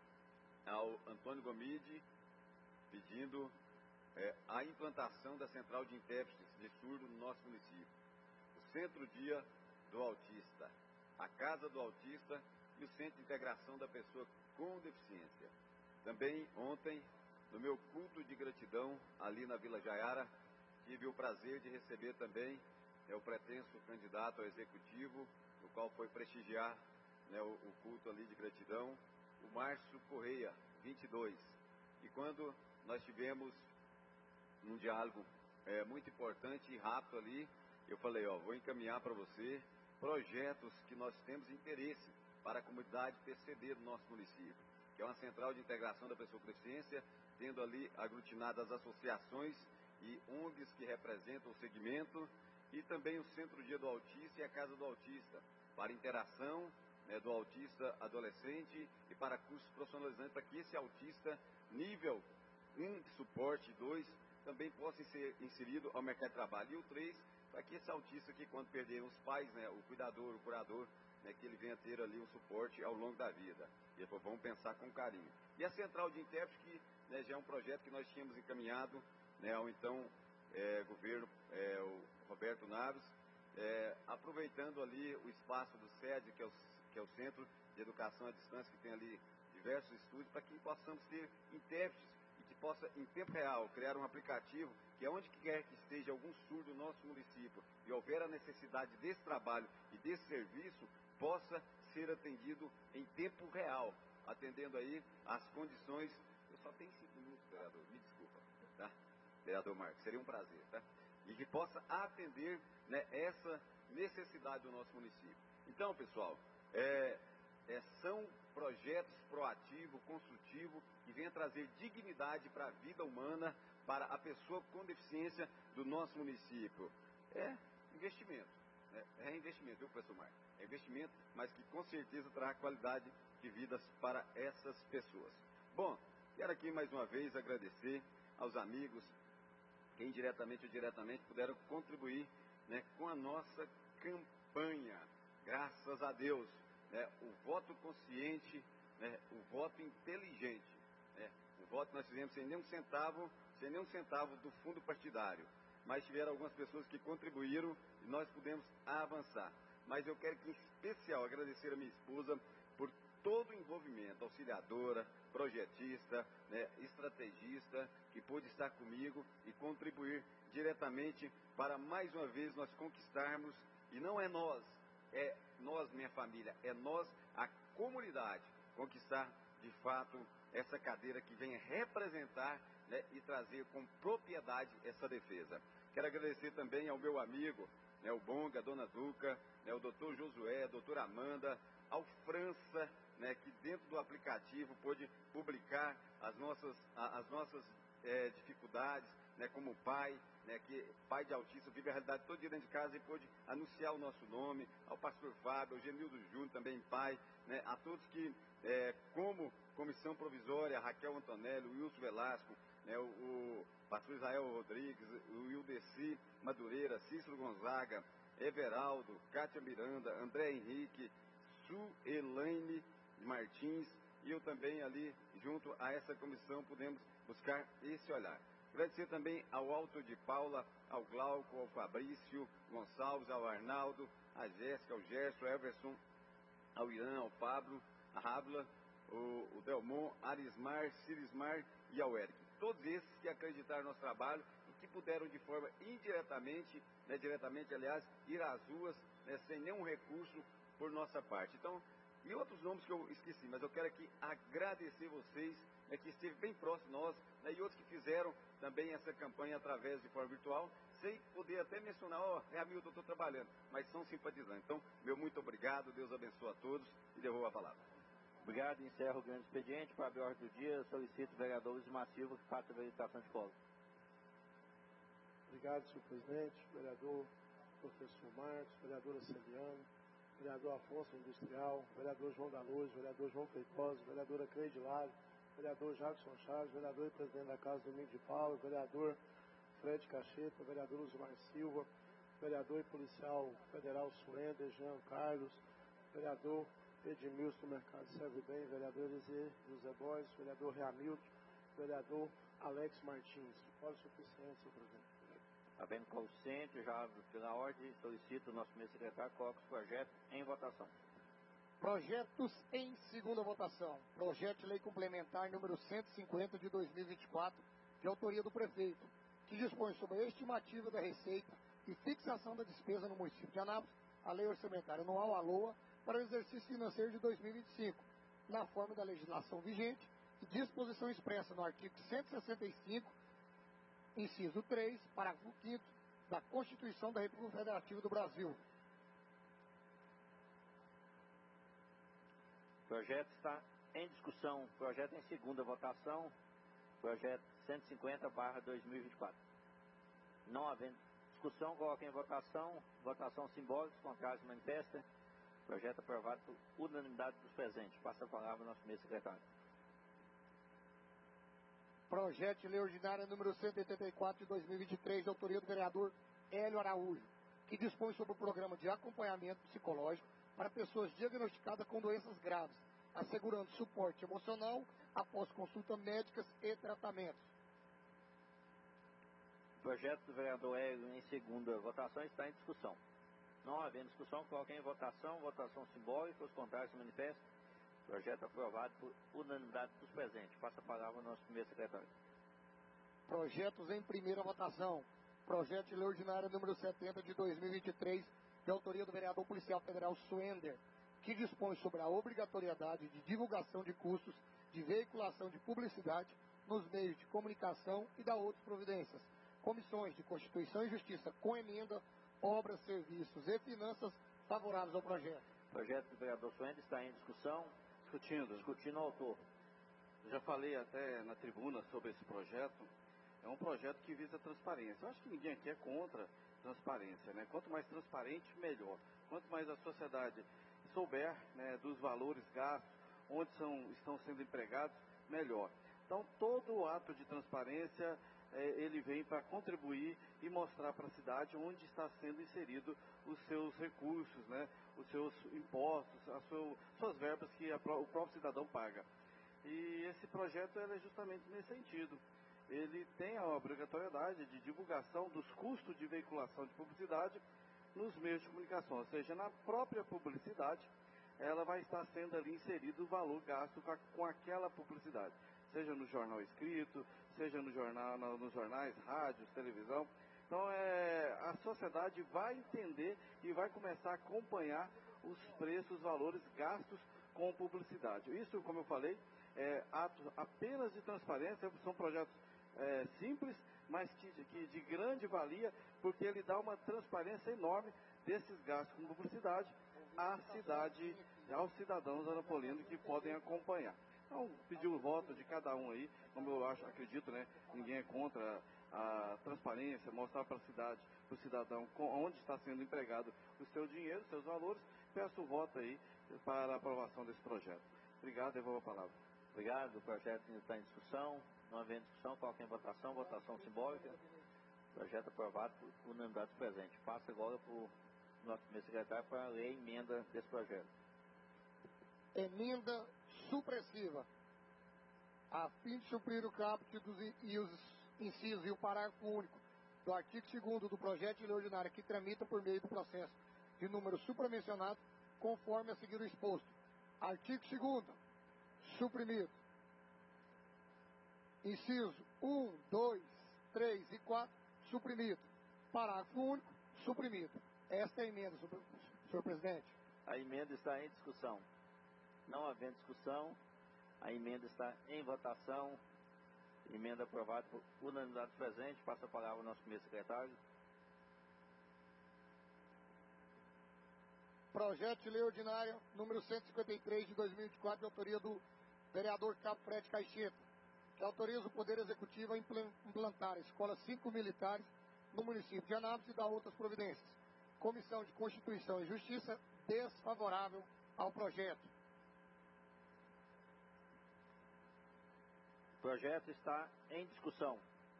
Speaker 12: ao Antônio Gomide pedindo a implantação da central de intérpretes de surdo no nosso município, o Centro-Dia do Autista, a Casa do Autista e o Centro de Integração da Pessoa com Deficiência. Também ontem, no meu culto de gratidão ali na Vila Jaiara, tive o prazer de receber também o pretenso candidato ao executivo, no qual foi prestigiar o culto ali de gratidão, o Márcio Correia, 22. E quando nós tivemos um diálogo muito importante e rápido ali, eu falei, vou encaminhar para você projetos que nós temos interesse para a comunidade PCD do nosso município, que é uma central de integração da pessoa com deficiência, tendo ali aglutinadas associações e ONGs que representam o segmento, e também o Centro-Dia do Autista e a Casa do Autista, para interação do autista adolescente e para cursos profissionalizantes, para que esse autista nível 1 de suporte, 2, também possa ser inserido ao mercado de trabalho. E o 3, para que esse autista que quando perder os pais, o cuidador, o curador, que ele venha ter ali um suporte ao longo da vida. E depois vamos pensar com carinho. E a central de intérprete, que já é um projeto que nós tínhamos encaminhado ao então governo, o Roberto Naves, aproveitando ali o espaço do SED, que é o Centro de Educação à Distância, que tem ali diversos estúdios, para que possamos ter intérpretes e que possa, em tempo real, criar um aplicativo que onde quer que esteja algum surdo no nosso município e houver a necessidade desse trabalho e desse serviço, possa ser atendido em tempo real, atendendo aí as condições. Eu só tenho 5 minutos, vereador, me desculpa, tá? Vereador Marcos, seria um prazer, tá? E que possa atender essa necessidade do nosso município. Então, pessoal, são projetos proativos, construtivos, que venham trazer dignidade para a vida humana, para a pessoa com deficiência do nosso município. é investimento. É investimento, viu, professor Marcos? É investimento, mas que com certeza trará qualidade de vidas para essas pessoas. Bom, quero aqui mais uma vez agradecer aos amigos que indiretamente ou diretamente puderam contribuir, né, com a nossa campanha. Graças a Deus, né, o voto consciente, né, o voto inteligente, né, o voto nós fizemos sem nenhum centavo do fundo partidário. Mas tiveram algumas pessoas que contribuíram e nós pudemos avançar. Mas eu quero em especial agradecer a minha esposa por todo o envolvimento, auxiliadora, projetista, né, estrategista, que pôde estar comigo e contribuir diretamente para mais uma vez nós conquistarmos, e não é nós, minha família, é nós, a comunidade, conquistar de fato essa cadeira que venha representar, né, e trazer com propriedade essa defesa. Quero agradecer também ao meu amigo, né, o Bonga, a dona Duca, né, o doutor Josué, a doutora Amanda, ao França, né, que dentro do aplicativo pôde publicar as nossas dificuldades, né, como pai, né, que pai de autista vive a realidade todo dia dentro de casa e pôde anunciar o nosso nome, ao pastor Fábio, ao Genildo Júnior, também pai, né, a todos que, como comissão provisória, Raquel Antonelli, o Wilson Velasco, né, o pastor Israel Rodrigues, o Ildeci Madureira, Cícero Gonzaga, Everaldo, Cátia Miranda, André Henrique, Suelaine Martins, e eu também ali, junto a essa comissão, pudemos buscar esse olhar. Agradecer também ao Alto de Paula, ao Glauco, ao Fabrício Gonçalves, ao Arnaldo, a Jéssica, ao Gerson, ao Everson, ao Irã, ao Pablo, a Rabla, o Delmon, Arismar, Cirismar e ao Eric. Todos esses que acreditaram no nosso trabalho e que puderam de forma indiretamente, né, diretamente, aliás, ir às ruas, né, sem nenhum recurso por nossa parte. Então, e outros nomes que eu esqueci, mas eu quero aqui agradecer vocês, né, que esteve bem próximo de nós, né, e outros que fizeram também essa campanha através de forma virtual, sem poder até mencionar, Hamilton, eu estou trabalhando, mas são simpatizantes. Então, meu muito obrigado, Deus abençoe a todos e devolvo a palavra.
Speaker 1: Obrigado, encerro o grande expediente. Para a ordem do dia, solicito o vereador Ismar Silva que faça a verificação de colo.
Speaker 13: Obrigado, senhor presidente, vereador professor Marcos, vereadora Celiane, vereador Afonso Industrial, vereador João da Luz, vereador João Feitosa, vereadora Cleide Lage, vereador Jackson Chaves, vereador e presidente da Casa Domingos de Paula, vereador Fred Cacheta, vereador Osmar Silva, vereador e policial federal Suender, Jean Carlos, vereador Edmilson do Mercado Serve Bem, vereador Eliseu José Bois, vereador Reamilton, vereador Alex Martins. Qual o suficiente, senhor presidente?
Speaker 1: Havendo consciente, já pela ordem, solicito o nosso primeiro secretário coloque os projetos em votação.
Speaker 3: Projetos em segunda votação. Projeto de lei complementar número 150 de 2024, de autoria do prefeito, que dispõe sobre a estimativa da receita e fixação da despesa no município de Anápolis, a lei orçamentária anual, a LOA, para o exercício financeiro de 2025, na forma da legislação vigente e disposição expressa no artigo 165, inciso 3, parágrafo 5º, da Constituição da República Federativa do Brasil.
Speaker 1: O projeto está em discussão. Projeto em segunda votação. Projeto 150/2024. Não havendo discussão, coloque em votação. Votação simbólica, contrários manifesta. Projeto aprovado por unanimidade dos presentes. Passa a palavra ao nosso primeiro secretário.
Speaker 3: Projeto de lei ordinária número 184 de 2023, de autoria do vereador Hélio Araújo, que dispõe sobre o programa de acompanhamento psicológico para pessoas diagnosticadas com doenças graves, assegurando suporte emocional após consultas médicas e tratamentos.
Speaker 1: O projeto do vereador Hélio em segunda votação está em discussão. Não havendo discussão, coloquem em votação. Votação simbólica, os contrários se manifestam. Projeto aprovado por unanimidade dos presentes. Passa a palavra ao nosso primeiro secretário.
Speaker 3: Projetos em primeira votação. Projeto de lei ordinária número 70 de 2023, de autoria do vereador policial federal Suender, que dispõe sobre a obrigatoriedade de divulgação de custos de veiculação de publicidade nos meios de comunicação e da outras providências. Comissões de Constituição e Justiça com emenda, obras, serviços e finanças favoráveis ao projeto.
Speaker 1: O projeto do vereador Suender está em discussão. Discutindo o autor.
Speaker 5: Eu já falei até na tribuna sobre esse projeto. É um projeto que visa transparência. Eu acho que ninguém aqui é contra transparência, né? Quanto mais transparente, melhor. Quanto mais a sociedade souber, né, dos valores gastos, onde estão sendo empregados, melhor. Então, todo ato de transparência, ele vem para contribuir e mostrar para a cidade onde está sendo inserido os seus recursos, né, os seus impostos, suas verbas que o próprio cidadão paga. E esse projeto é justamente nesse sentido. Ele tem a obrigatoriedade de divulgação dos custos de veiculação de publicidade nos meios de comunicação, ou seja, na própria publicidade, ela vai estar sendo ali inserido o valor gasto com aquela publicidade, seja no jornal escrito, seja nos jornais, rádios, televisão. Então, a sociedade vai entender e vai começar a acompanhar os preços, os valores gastos com publicidade. Isso, como eu falei, é ato apenas de transparência, são projetos simples, mas que de grande valia, porque ele dá uma transparência enorme desses gastos com publicidade à cidade, aos cidadãos anapolinos que podem acompanhar. Então, pedir o voto de cada um aí, como eu acredito, né? Ninguém é contra a transparência, mostrar para a cidade, para o cidadão, onde está sendo empregado o seu dinheiro, os seus valores. Peço o voto aí para a aprovação desse projeto. Obrigado, devolvo a palavra.
Speaker 1: Obrigado. O projeto ainda está em discussão. Não havendo discussão, coloca em votação. Votação simbólica. Projeto aprovado por unanimidade presente. Passa agora para o nosso primeiro secretário para ler a emenda desse projeto.
Speaker 3: Emenda supressiva. A fim de suprir o caput e os incisos e o parágrafo único do artigo 2º do projeto de lei ordinária que tramita por meio do processo de número supramencionado, conforme a seguir o exposto. Artigo 2º. Suprimido. Inciso 1, 2, 3 e 4, suprimido. Parágrafo único, suprimido. Esta é a emenda, senhor presidente.
Speaker 1: A emenda está em discussão. Não havendo discussão, a emenda está em votação. Emenda aprovada por unanimidade presente. Passa a palavra ao nosso primeiro secretário.
Speaker 3: Projeto de lei ordinária número 153 de 2024, de autoria do vereador Cabo Fred Caixeta, que autoriza o Poder Executivo a implantar escolas cívico-militares no município de Anápolis e dar outras providências. Comissão de Constituição e Justiça desfavorável ao projeto.
Speaker 1: O projeto está em discussão.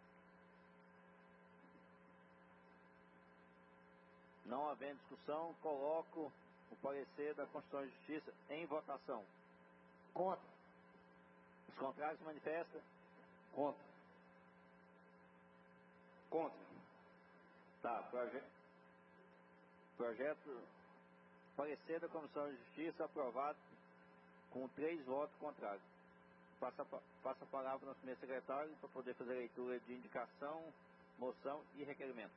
Speaker 1: Não havendo discussão, coloco o parecer da Constituição e Justiça em votação.
Speaker 3: Contra.
Speaker 1: Os contrários se manifestam?
Speaker 5: Contra.
Speaker 1: Contra. Tá, projeto, parecer da Comissão de Justiça aprovado com 3 votos contrários. Passa a palavra ao nosso primeiro secretário para poder fazer a leitura de indicação, moção e requerimento.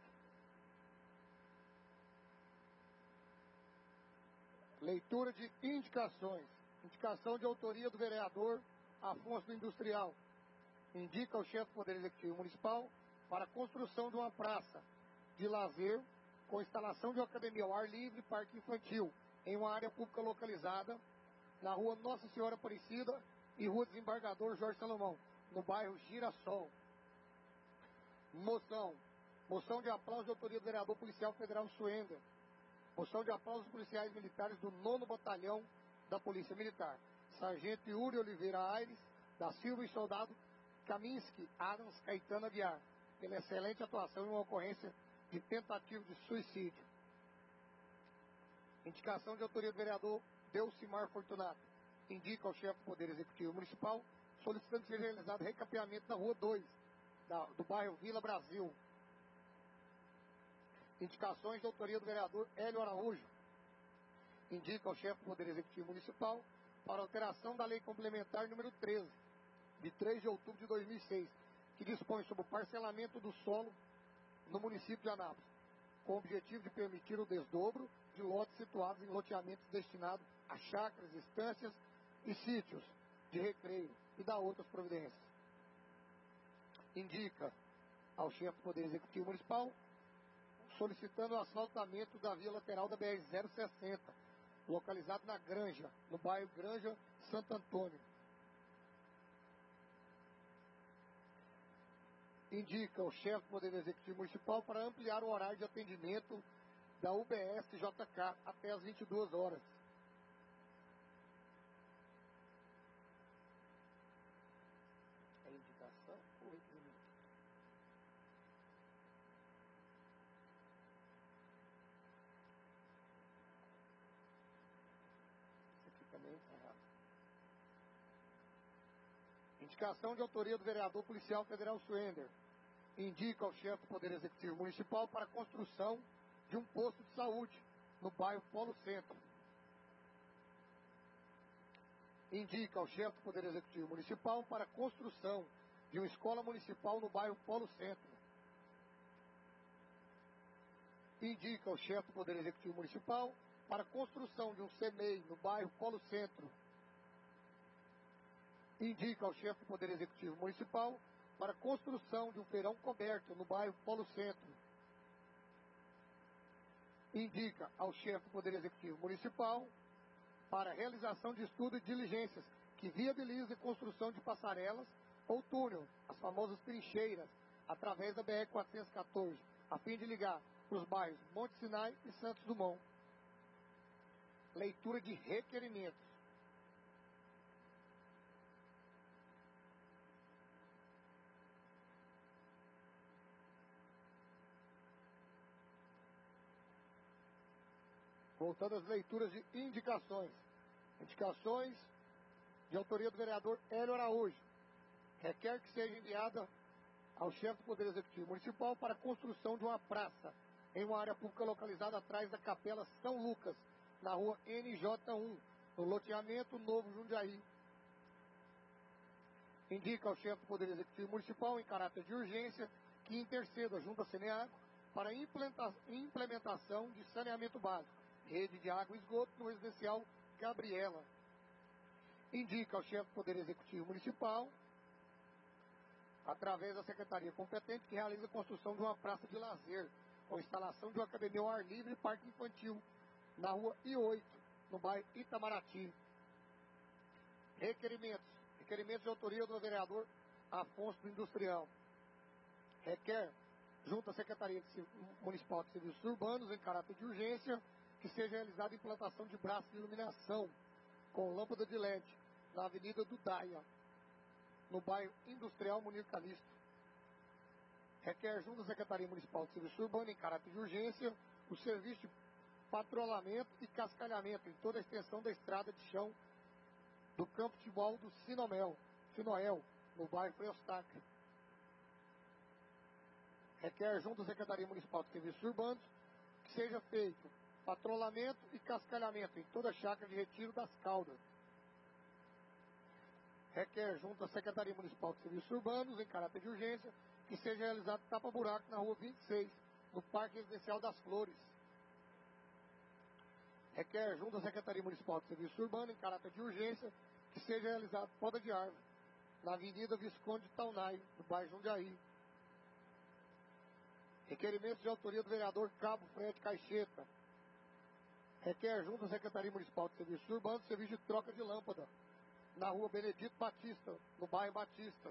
Speaker 3: Leitura de indicações. Indicação de autoria do vereador Afonso do Industrial. Indica ao chefe do Poder Executivo Municipal para a construção de uma praça de lazer com instalação de uma academia ao ar livre e parque infantil em uma área pública localizada na rua Nossa Senhora Aparecida e rua Desembargador Jorge Salomão, no bairro Girassol. Moção. Moção de aplauso de autoria do vereador policial federal Suender. Moção de aplauso dos policiais militares do 9º Batalhão da Polícia Militar. Sargento Yuri Oliveira Aires da Silva e soldado Kaminski Adams Caetano Aguiar, pela excelente atuação em uma ocorrência de tentativa de suicídio. Indicação de autoria do vereador Delcimar Fortunato. Indica ao chefe do Poder Executivo Municipal solicitando que seja realizado recapeamento da Rua 2, do bairro Vila Brasil. Indicações de autoria do vereador Hélio Araújo. Indica ao chefe do Poder Executivo Municipal para alteração da Lei Complementar número 13, de 3 de outubro de 2006, que dispõe sobre o parcelamento do solo no município de Anápolis, com o objetivo de permitir o desdobro de lotes situados em loteamentos destinados a chácaras, estâncias e sítios de recreio e da outras providências. Indica ao chefe do Poder Executivo Municipal solicitando o asfaltamento da via lateral da BR-060, localizado na Granja, no bairro Granja Santo Antônio. indica o chefe do Poder Executivo Municipal para ampliar o horário de atendimento da UBS JK até às 22 horas. É indicação ou requerimento? Isso aqui também está errado. Indicação de autoria do vereador policial federal Suender. Indica ao chefe do Poder Executivo Municipal para a construção de um posto de saúde no bairro Polo Centro. Indica ao chefe do Poder Executivo Municipal para a construção de uma escola municipal no bairro Polo Centro. Indica ao chefe do Poder Executivo Municipal para a construção de um CMEI no bairro Polo Centro. Indica ao chefe do Poder Executivo Municipal para a construção de um feirão coberto no bairro Polo Centro. Indica ao chefe do Poder Executivo Municipal para a realização de estudo e diligências que viabilizem a construção de passarelas ou túnel, as famosas trincheiras, através da BR-414, a fim de ligar os bairros Monte Sinai e Santos Dumont. Leitura de requerimentos. Voltando às leituras de indicações. Indicações de autoria do vereador Hélio Araújo. Requer que seja enviada ao chefe do Poder Executivo Municipal para a construção de uma praça em uma área pública localizada atrás da Capela São Lucas, na rua NJ1, no loteamento Novo Jundiaí. Indica ao chefe do Poder Executivo Municipal, em caráter de urgência, que interceda junto à Ceneago para a implementação de saneamento básico, rede de água e esgoto no residencial Gabriela. Indica ao chefe do Poder Executivo Municipal, através da secretaria competente, que realiza a construção de uma praça de lazer, com instalação de uma academia ao ar livre e parque infantil, na rua I8, no bairro Itamaraty. Requerimentos. Requerimentos de autoria do vereador Afonso do Industrial. Requer, junto à Secretaria Municipal de Serviços Urbanos, em caráter de urgência, que seja realizada a implantação de braços de iluminação com lâmpada de LED na Avenida do Daia, no bairro Industrial Munir Calisto. Requer, junto à Secretaria Municipal de Serviços Urbanos, em caráter de urgência, o serviço de patrulhamento e cascalhamento em toda a extensão da estrada de chão do campo de futebol do Sinoel, no bairro Preostaca. Requer, junto à Secretaria Municipal de Serviços Urbanos, que seja feito patrulhamento e cascalhamento em toda a chácara de Retiro das Caldas. Requer, junto à Secretaria Municipal de Serviços Urbanos, em caráter de urgência, que seja realizado tapa-buraco na rua 26, no Parque Residencial das Flores. Requer, junto à Secretaria Municipal de Serviços Urbanos, em caráter de urgência, que seja realizado poda de árvore na Avenida Visconde Taunay, no bairro Jundiaí. Requerimentos de autoria do vereador Cabo Fred Caixeta. Requer, junto à Secretaria Municipal de Serviços Urbanos, serviço de troca de lâmpada na rua Benedito Batista, no bairro Batista.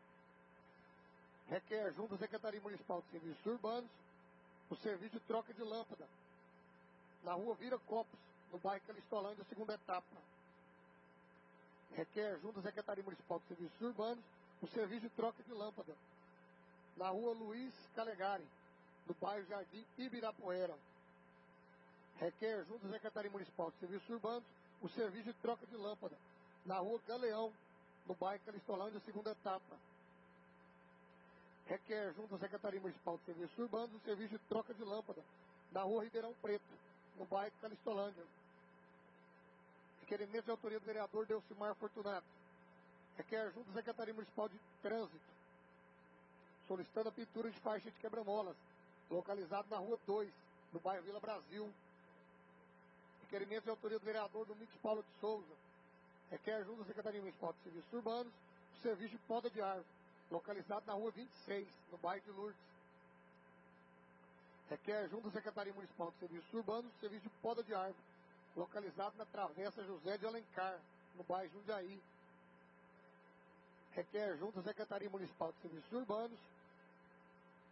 Speaker 3: Requer, junto à Secretaria Municipal de Serviços Urbanos, o serviço de troca de lâmpada na rua Viracopos, no bairro Calistolândia, segunda etapa. Requer, junto à Secretaria Municipal de Serviços Urbanos, o serviço de troca de lâmpada na rua Luiz Calegari, no bairro Jardim Ibirapuera. Requer, junto à Secretaria Municipal de Serviços Urbanos, o serviço de troca de lâmpada na rua Galeão, no bairro Calistolândia, segunda etapa. Requer, junto à Secretaria Municipal de Serviços Urbanos, o serviço de troca de lâmpada na rua Ribeirão Preto, no bairro Calistolândia. Requerimento de autoria do vereador Delcimar Fortunato. Requer, junto à Secretaria Municipal de Trânsito, solicitando a pintura de faixa de quebra-molas, localizado na rua 2, no bairro Vila Brasil. Requerimento de autoria do vereador Domingos Paulo de Souza. Requer, junto à Secretaria Municipal de Serviços Urbanos, o serviço de poda de árvore, localizado na rua 26, no bairro de Lourdes. Requer, junto à Secretaria Municipal de Serviços Urbanos, o serviço de poda de árvore, localizado na Travessa José de Alencar, no bairro Jundiaí. Requer, junto à Secretaria Municipal de Serviços Urbanos,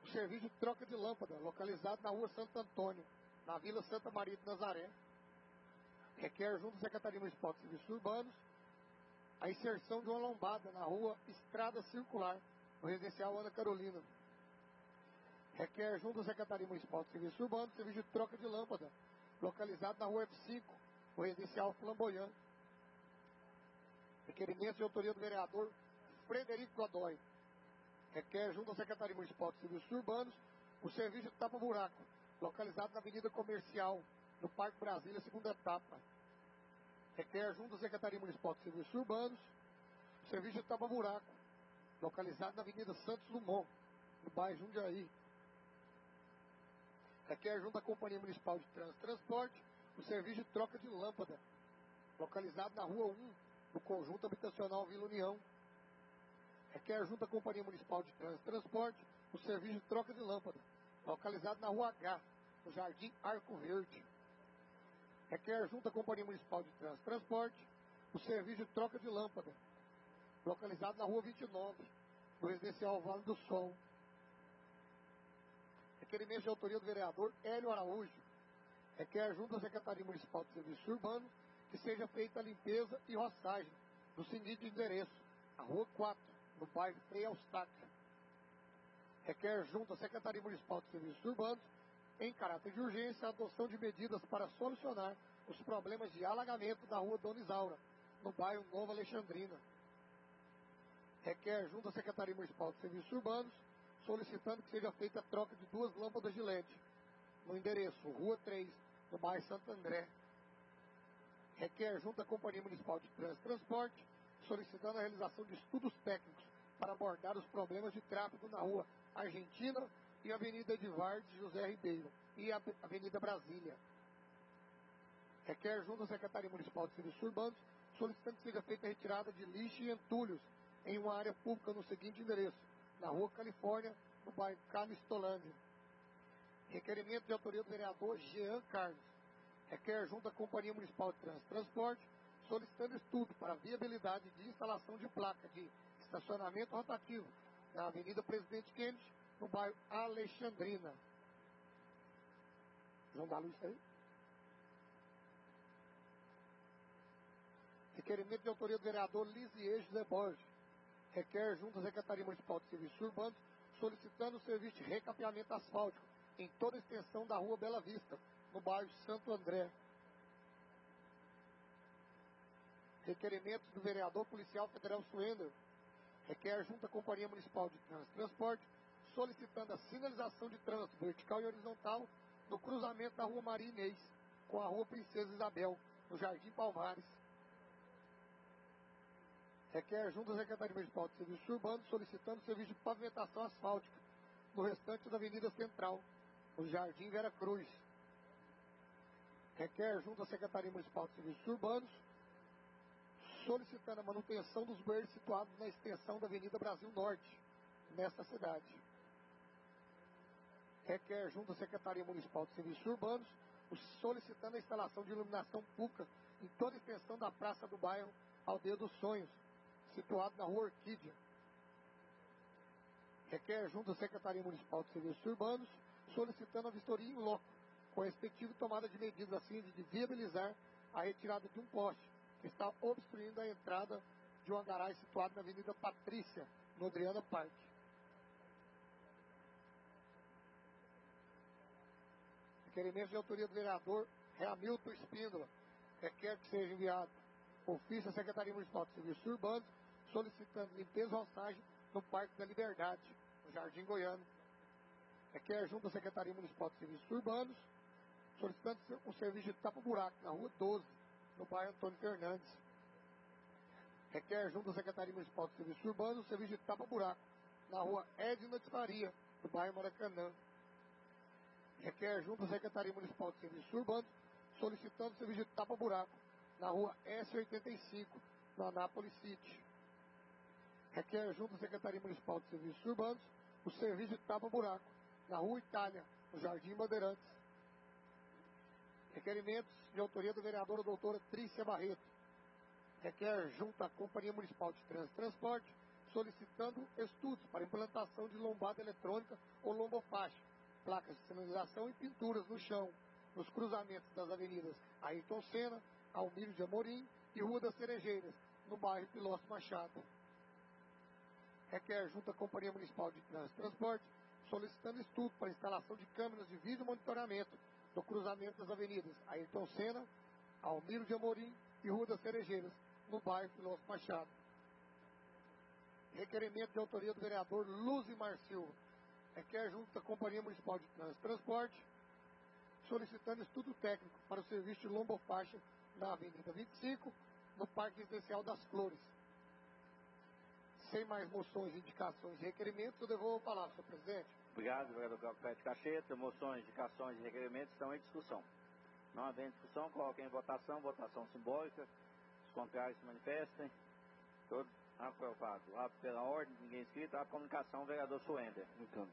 Speaker 3: o serviço de troca de lâmpada, localizado na rua Santo Antônio, na Vila Santa Maria de Nazaré. Requer, junto à Secretaria Municipal de Serviços Urbanos, a inserção de uma lombada na rua Estrada Circular, no residencial Ana Carolina. Requer, junto à Secretaria Municipal de Serviços Urbanos, serviço de troca de lâmpada, localizado na rua F5, no residencial Flamboyant. Requerimento de autoria do vereador Frederico Godoy. Requer, junto à Secretaria Municipal de Serviços Urbanos, o serviço de tapa-buraco, localizado na Avenida Comercial, no Parque Brasília, segunda etapa. Requer, junto à Secretaria Municipal de Serviços Urbanos, o serviço de tapa-buraco, localizado na Avenida Santos Dumont, no bairro Jundiaí. Requer, junto à Companhia Municipal de Trânsito e Transporte, o serviço de troca de lâmpada, localizado na Rua 1, no Conjunto Habitacional Vila União. Requer, junto à Companhia Municipal de Trânsito e Transporte, o serviço de troca de lâmpada, localizado na Rua H, no Jardim Arco Verde. Requer, junto à Companhia Municipal de Trânsito e Transporte, o serviço de troca de lâmpada, localizado na Rua 29, no residencial Vale do Sol. Requerimento de autoria do vereador Hélio Araújo. Requer, junto à Secretaria Municipal de Serviços Urbanos, que seja feita a limpeza e roçagem do seguinte endereço: a Rua 4, no bairro Frei Eustáquio. Requer, junto à Secretaria Municipal de Serviços Urbanos, em caráter de urgência, a adoção de medidas para solucionar os problemas de alagamento da Rua Dona Isaura, no bairro Nova Alexandrina. Requer, junto à Secretaria Municipal de Serviços Urbanos, solicitando que seja feita a troca de 2 lâmpadas de LED, no endereço Rua 3, no bairro Santo André. Requer, junto à Companhia Municipal de Trânsito e Transporte, solicitando a realização de estudos técnicos para abordar os problemas de tráfego na Rua Argentina e Avenida Edivardo José Ribeiro e a Avenida Brasília. Requer, junto à Secretaria Municipal de Serviços Urbanos, solicitando que seja feita a retirada de lixo e entulhos em uma área pública no seguinte endereço: na Rua Califórnia, no bairro Canistolândia. Requerimento de autoria do vereador Jean Carlos. Requer, junto à Companhia Municipal de Trânsito e Transporte, solicitando estudo para a viabilidade de instalação de placa de estacionamento rotativo na Avenida Presidente Kennedy, no bairro Alexandrina. João da Luz, aí. Requerimento de autoria do vereador Lisier José Borges. Requer, junto à Secretaria Municipal de Serviços Urbanos, solicitando o serviço de recapeamento asfáltico em toda a extensão da Rua Bela Vista, no bairro Santo André. Requerimento do vereador policial federal Suender. Requer, junto à Companhia Municipal de Trânsito e Transporte, solicitando a sinalização de trânsito vertical e horizontal no cruzamento da Rua Maria Inês com a Rua Princesa Isabel, no Jardim Palmares. Requer, junto à Secretaria Municipal de Serviços Urbanos, solicitando serviço de pavimentação asfáltica no restante da Avenida Central, no Jardim Vera Cruz. Requer, junto à Secretaria Municipal de Serviços Urbanos, solicitando a manutenção dos bueiros situados na extensão da Avenida Brasil Norte, nesta cidade. Requer, junto à Secretaria Municipal de Serviços Urbanos, solicitando a instalação de iluminação pública em toda a extensão da praça do bairro Aldeia dos Sonhos, situado na Rua Orquídea. Requer, junto à Secretaria Municipal de Serviços Urbanos, solicitando a vistoria em loco, com a respectiva tomada de medidas a fim de viabilizar a retirada de um poste que está obstruindo a entrada de uma garagem situada na Avenida Patrícia, no Adriana Parque. Requerimento de autoria do vereador Hamilton Espíndola. Requer que seja enviado ofício à Secretaria Municipal de Serviços Urbanos, solicitando limpeza e roçagem no Parque da Liberdade, no Jardim Goiano. Requer, junto à Secretaria Municipal de Serviços Urbanos, solicitando um serviço de tapa-buraco na Rua 12, no bairro Antônio Fernandes. Requer, junto à Secretaria Municipal de Serviços Urbanos, um serviço de tapa-buraco na Rua Edna de Faria, no bairro Maracanã. Requer, junto à Secretaria Municipal de Serviços Urbanos, solicitando serviço de tapa-buraco na Rua S85, no Anápolis City. Requer, junto à Secretaria Municipal de Serviços Urbanos, o serviço de tapa-buraco na Rua Itália, no Jardim Bandeirantes. Requerimentos de autoria do vereador doutora Trícia Barreto. Requer, junto à Companhia Municipal de Trânsito e Transporte, solicitando estudos para implantação de lombada eletrônica ou lombofaixa, placas de sinalização e pinturas no chão, nos cruzamentos das avenidas Ayrton Senna, Almírio de Amorim e Rua das Cerejeiras, no bairro Pilócio Machado. Requer junto à Companhia Municipal de Trânsito e Transporte, solicitando estudo para instalação de câmeras de vídeo monitoramento no cruzamento das avenidas Ayrton Senna, Almírio de Amorim e Rua das Cerejeiras, no bairro Pilócio Machado. Requerimento de autoria do vereador Luzimar Silva. Requer junto à Companhia Municipal de Trânsito e Transporte, solicitando estudo técnico para o serviço de lombofaixa na Avenida 25, no Parque Residencial das Flores. Sem mais moções, indicações e requerimentos, eu devolvo a palavra, senhor presidente.
Speaker 1: Obrigado, vereador Calpete Cacheta. Moções, indicações e requerimentos estão em discussão. Não havendo discussão, coloquem em votação, votação simbólica. Os contrários se manifestem. Todos aprovados. Apto pela ordem, ninguém inscrito. A comunicação, vereador Suender.
Speaker 5: Então,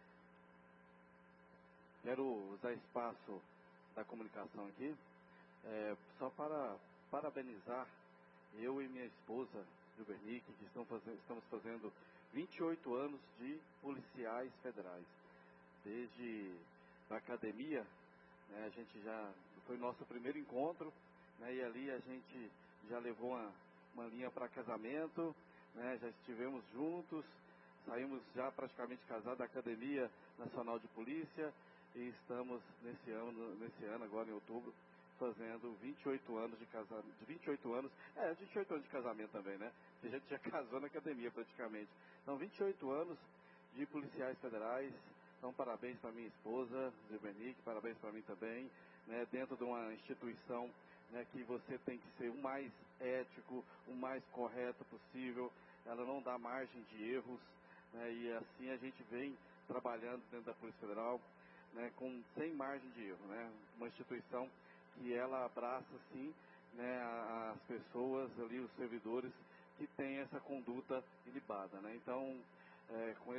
Speaker 5: quero usar espaço da comunicação aqui, só para parabenizar eu e minha esposa, Gilbernique, que estamos fazendo 28 anos de policiais federais. Desde a academia, né, a gente foi nosso primeiro encontro, né, e ali a gente já levou uma linha para casamento, né, já estivemos juntos, saímos já praticamente casados da Academia Nacional de Polícia e estamos nesse ano agora em outubro, fazendo 28 anos de casamento, 28 anos de casamento também, né? Que a gente já casou na academia praticamente. Então, 28 anos de policiais federais. Então, parabéns para minha esposa, Gilbernique, parabéns para mim também, né? Dentro de uma instituição, né, que você tem que ser o mais ético, o mais correto possível. Ela não dá margem de erros, né? E assim a gente vem trabalhando dentro da Polícia Federal, né, sem margem de erro, né? Uma instituição que ela abraça, sim, né, as pessoas ali, os servidores que têm essa conduta ilibada, né? Então, com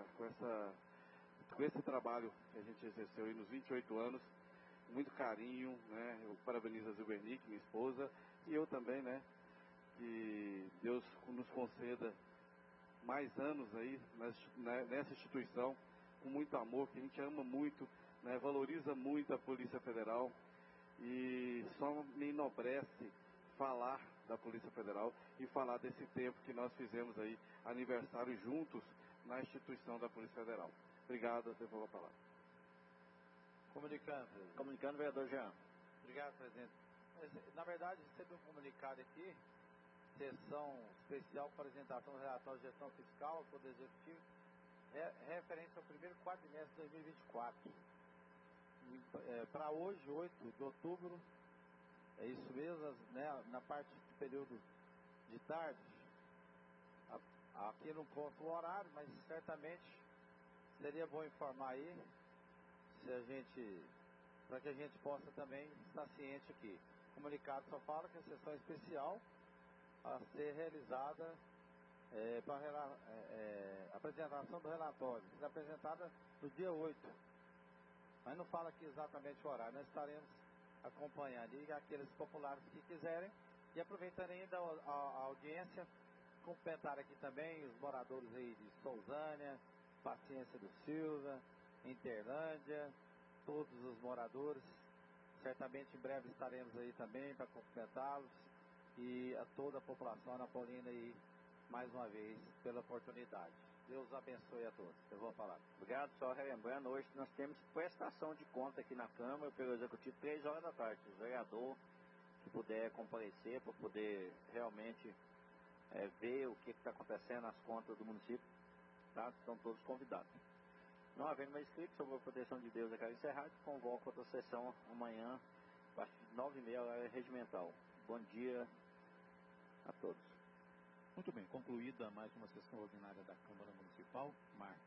Speaker 5: esse trabalho que a gente exerceu aí nos 28 anos, muito carinho, né? Eu parabenizo a Zilbernique, minha esposa, e eu também, né? Que Deus nos conceda mais anos aí nessa instituição, com muito amor, que a gente ama muito, né? Valoriza muito a Polícia Federal. E só me enobrece falar da Polícia Federal e falar desse tempo que nós fizemos aí, aniversário juntos na instituição da Polícia Federal. Obrigado, devolvo a palavra.
Speaker 1: Comunicando, vereador Jean.
Speaker 14: Obrigado, presidente. Na verdade, recebi um comunicado aqui, sessão especial para apresentação do relatório de gestão fiscal ao Poder Executivo, referente ao primeiro quadrimestre de 2024. Para hoje, 8 de outubro, é isso mesmo, né, na parte do período de tarde, aqui no ponto horário, mas certamente seria bom informar aí, para que a gente possa também estar ciente aqui. O comunicado só fala que a sessão especial a ser realizada para apresentação do relatório, será apresentada no dia 8. Mas não fala aqui exatamente o horário. Nós estaremos acompanhando e aqueles populares que quiserem. E aproveitando ainda a audiência, cumprimentar aqui também os moradores aí de Sousânia, Paciência do Silva, Interlândia, todos os moradores. Certamente em breve estaremos aí também para cumprimentá-los e a toda a população anapolina aí, mais uma vez, pela oportunidade. Deus abençoe a todos. Eu vou falar.
Speaker 1: Obrigado. Só relembrando, hoje nós temos prestação de conta aqui na Câmara pelo Executivo, 3 horas da tarde. O vereador que puder comparecer para poder realmente ver o que está acontecendo nas contas do município, tá? Estão todos convidados. Não havendo mais inscritos, sobre a proteção de Deus, eu quero encerrar. Convoco outra sessão amanhã, a partir de 9h30, horário regimental. Bom dia a todos.
Speaker 4: Muito bem, concluída mais uma sessão ordinária da Câmara Municipal.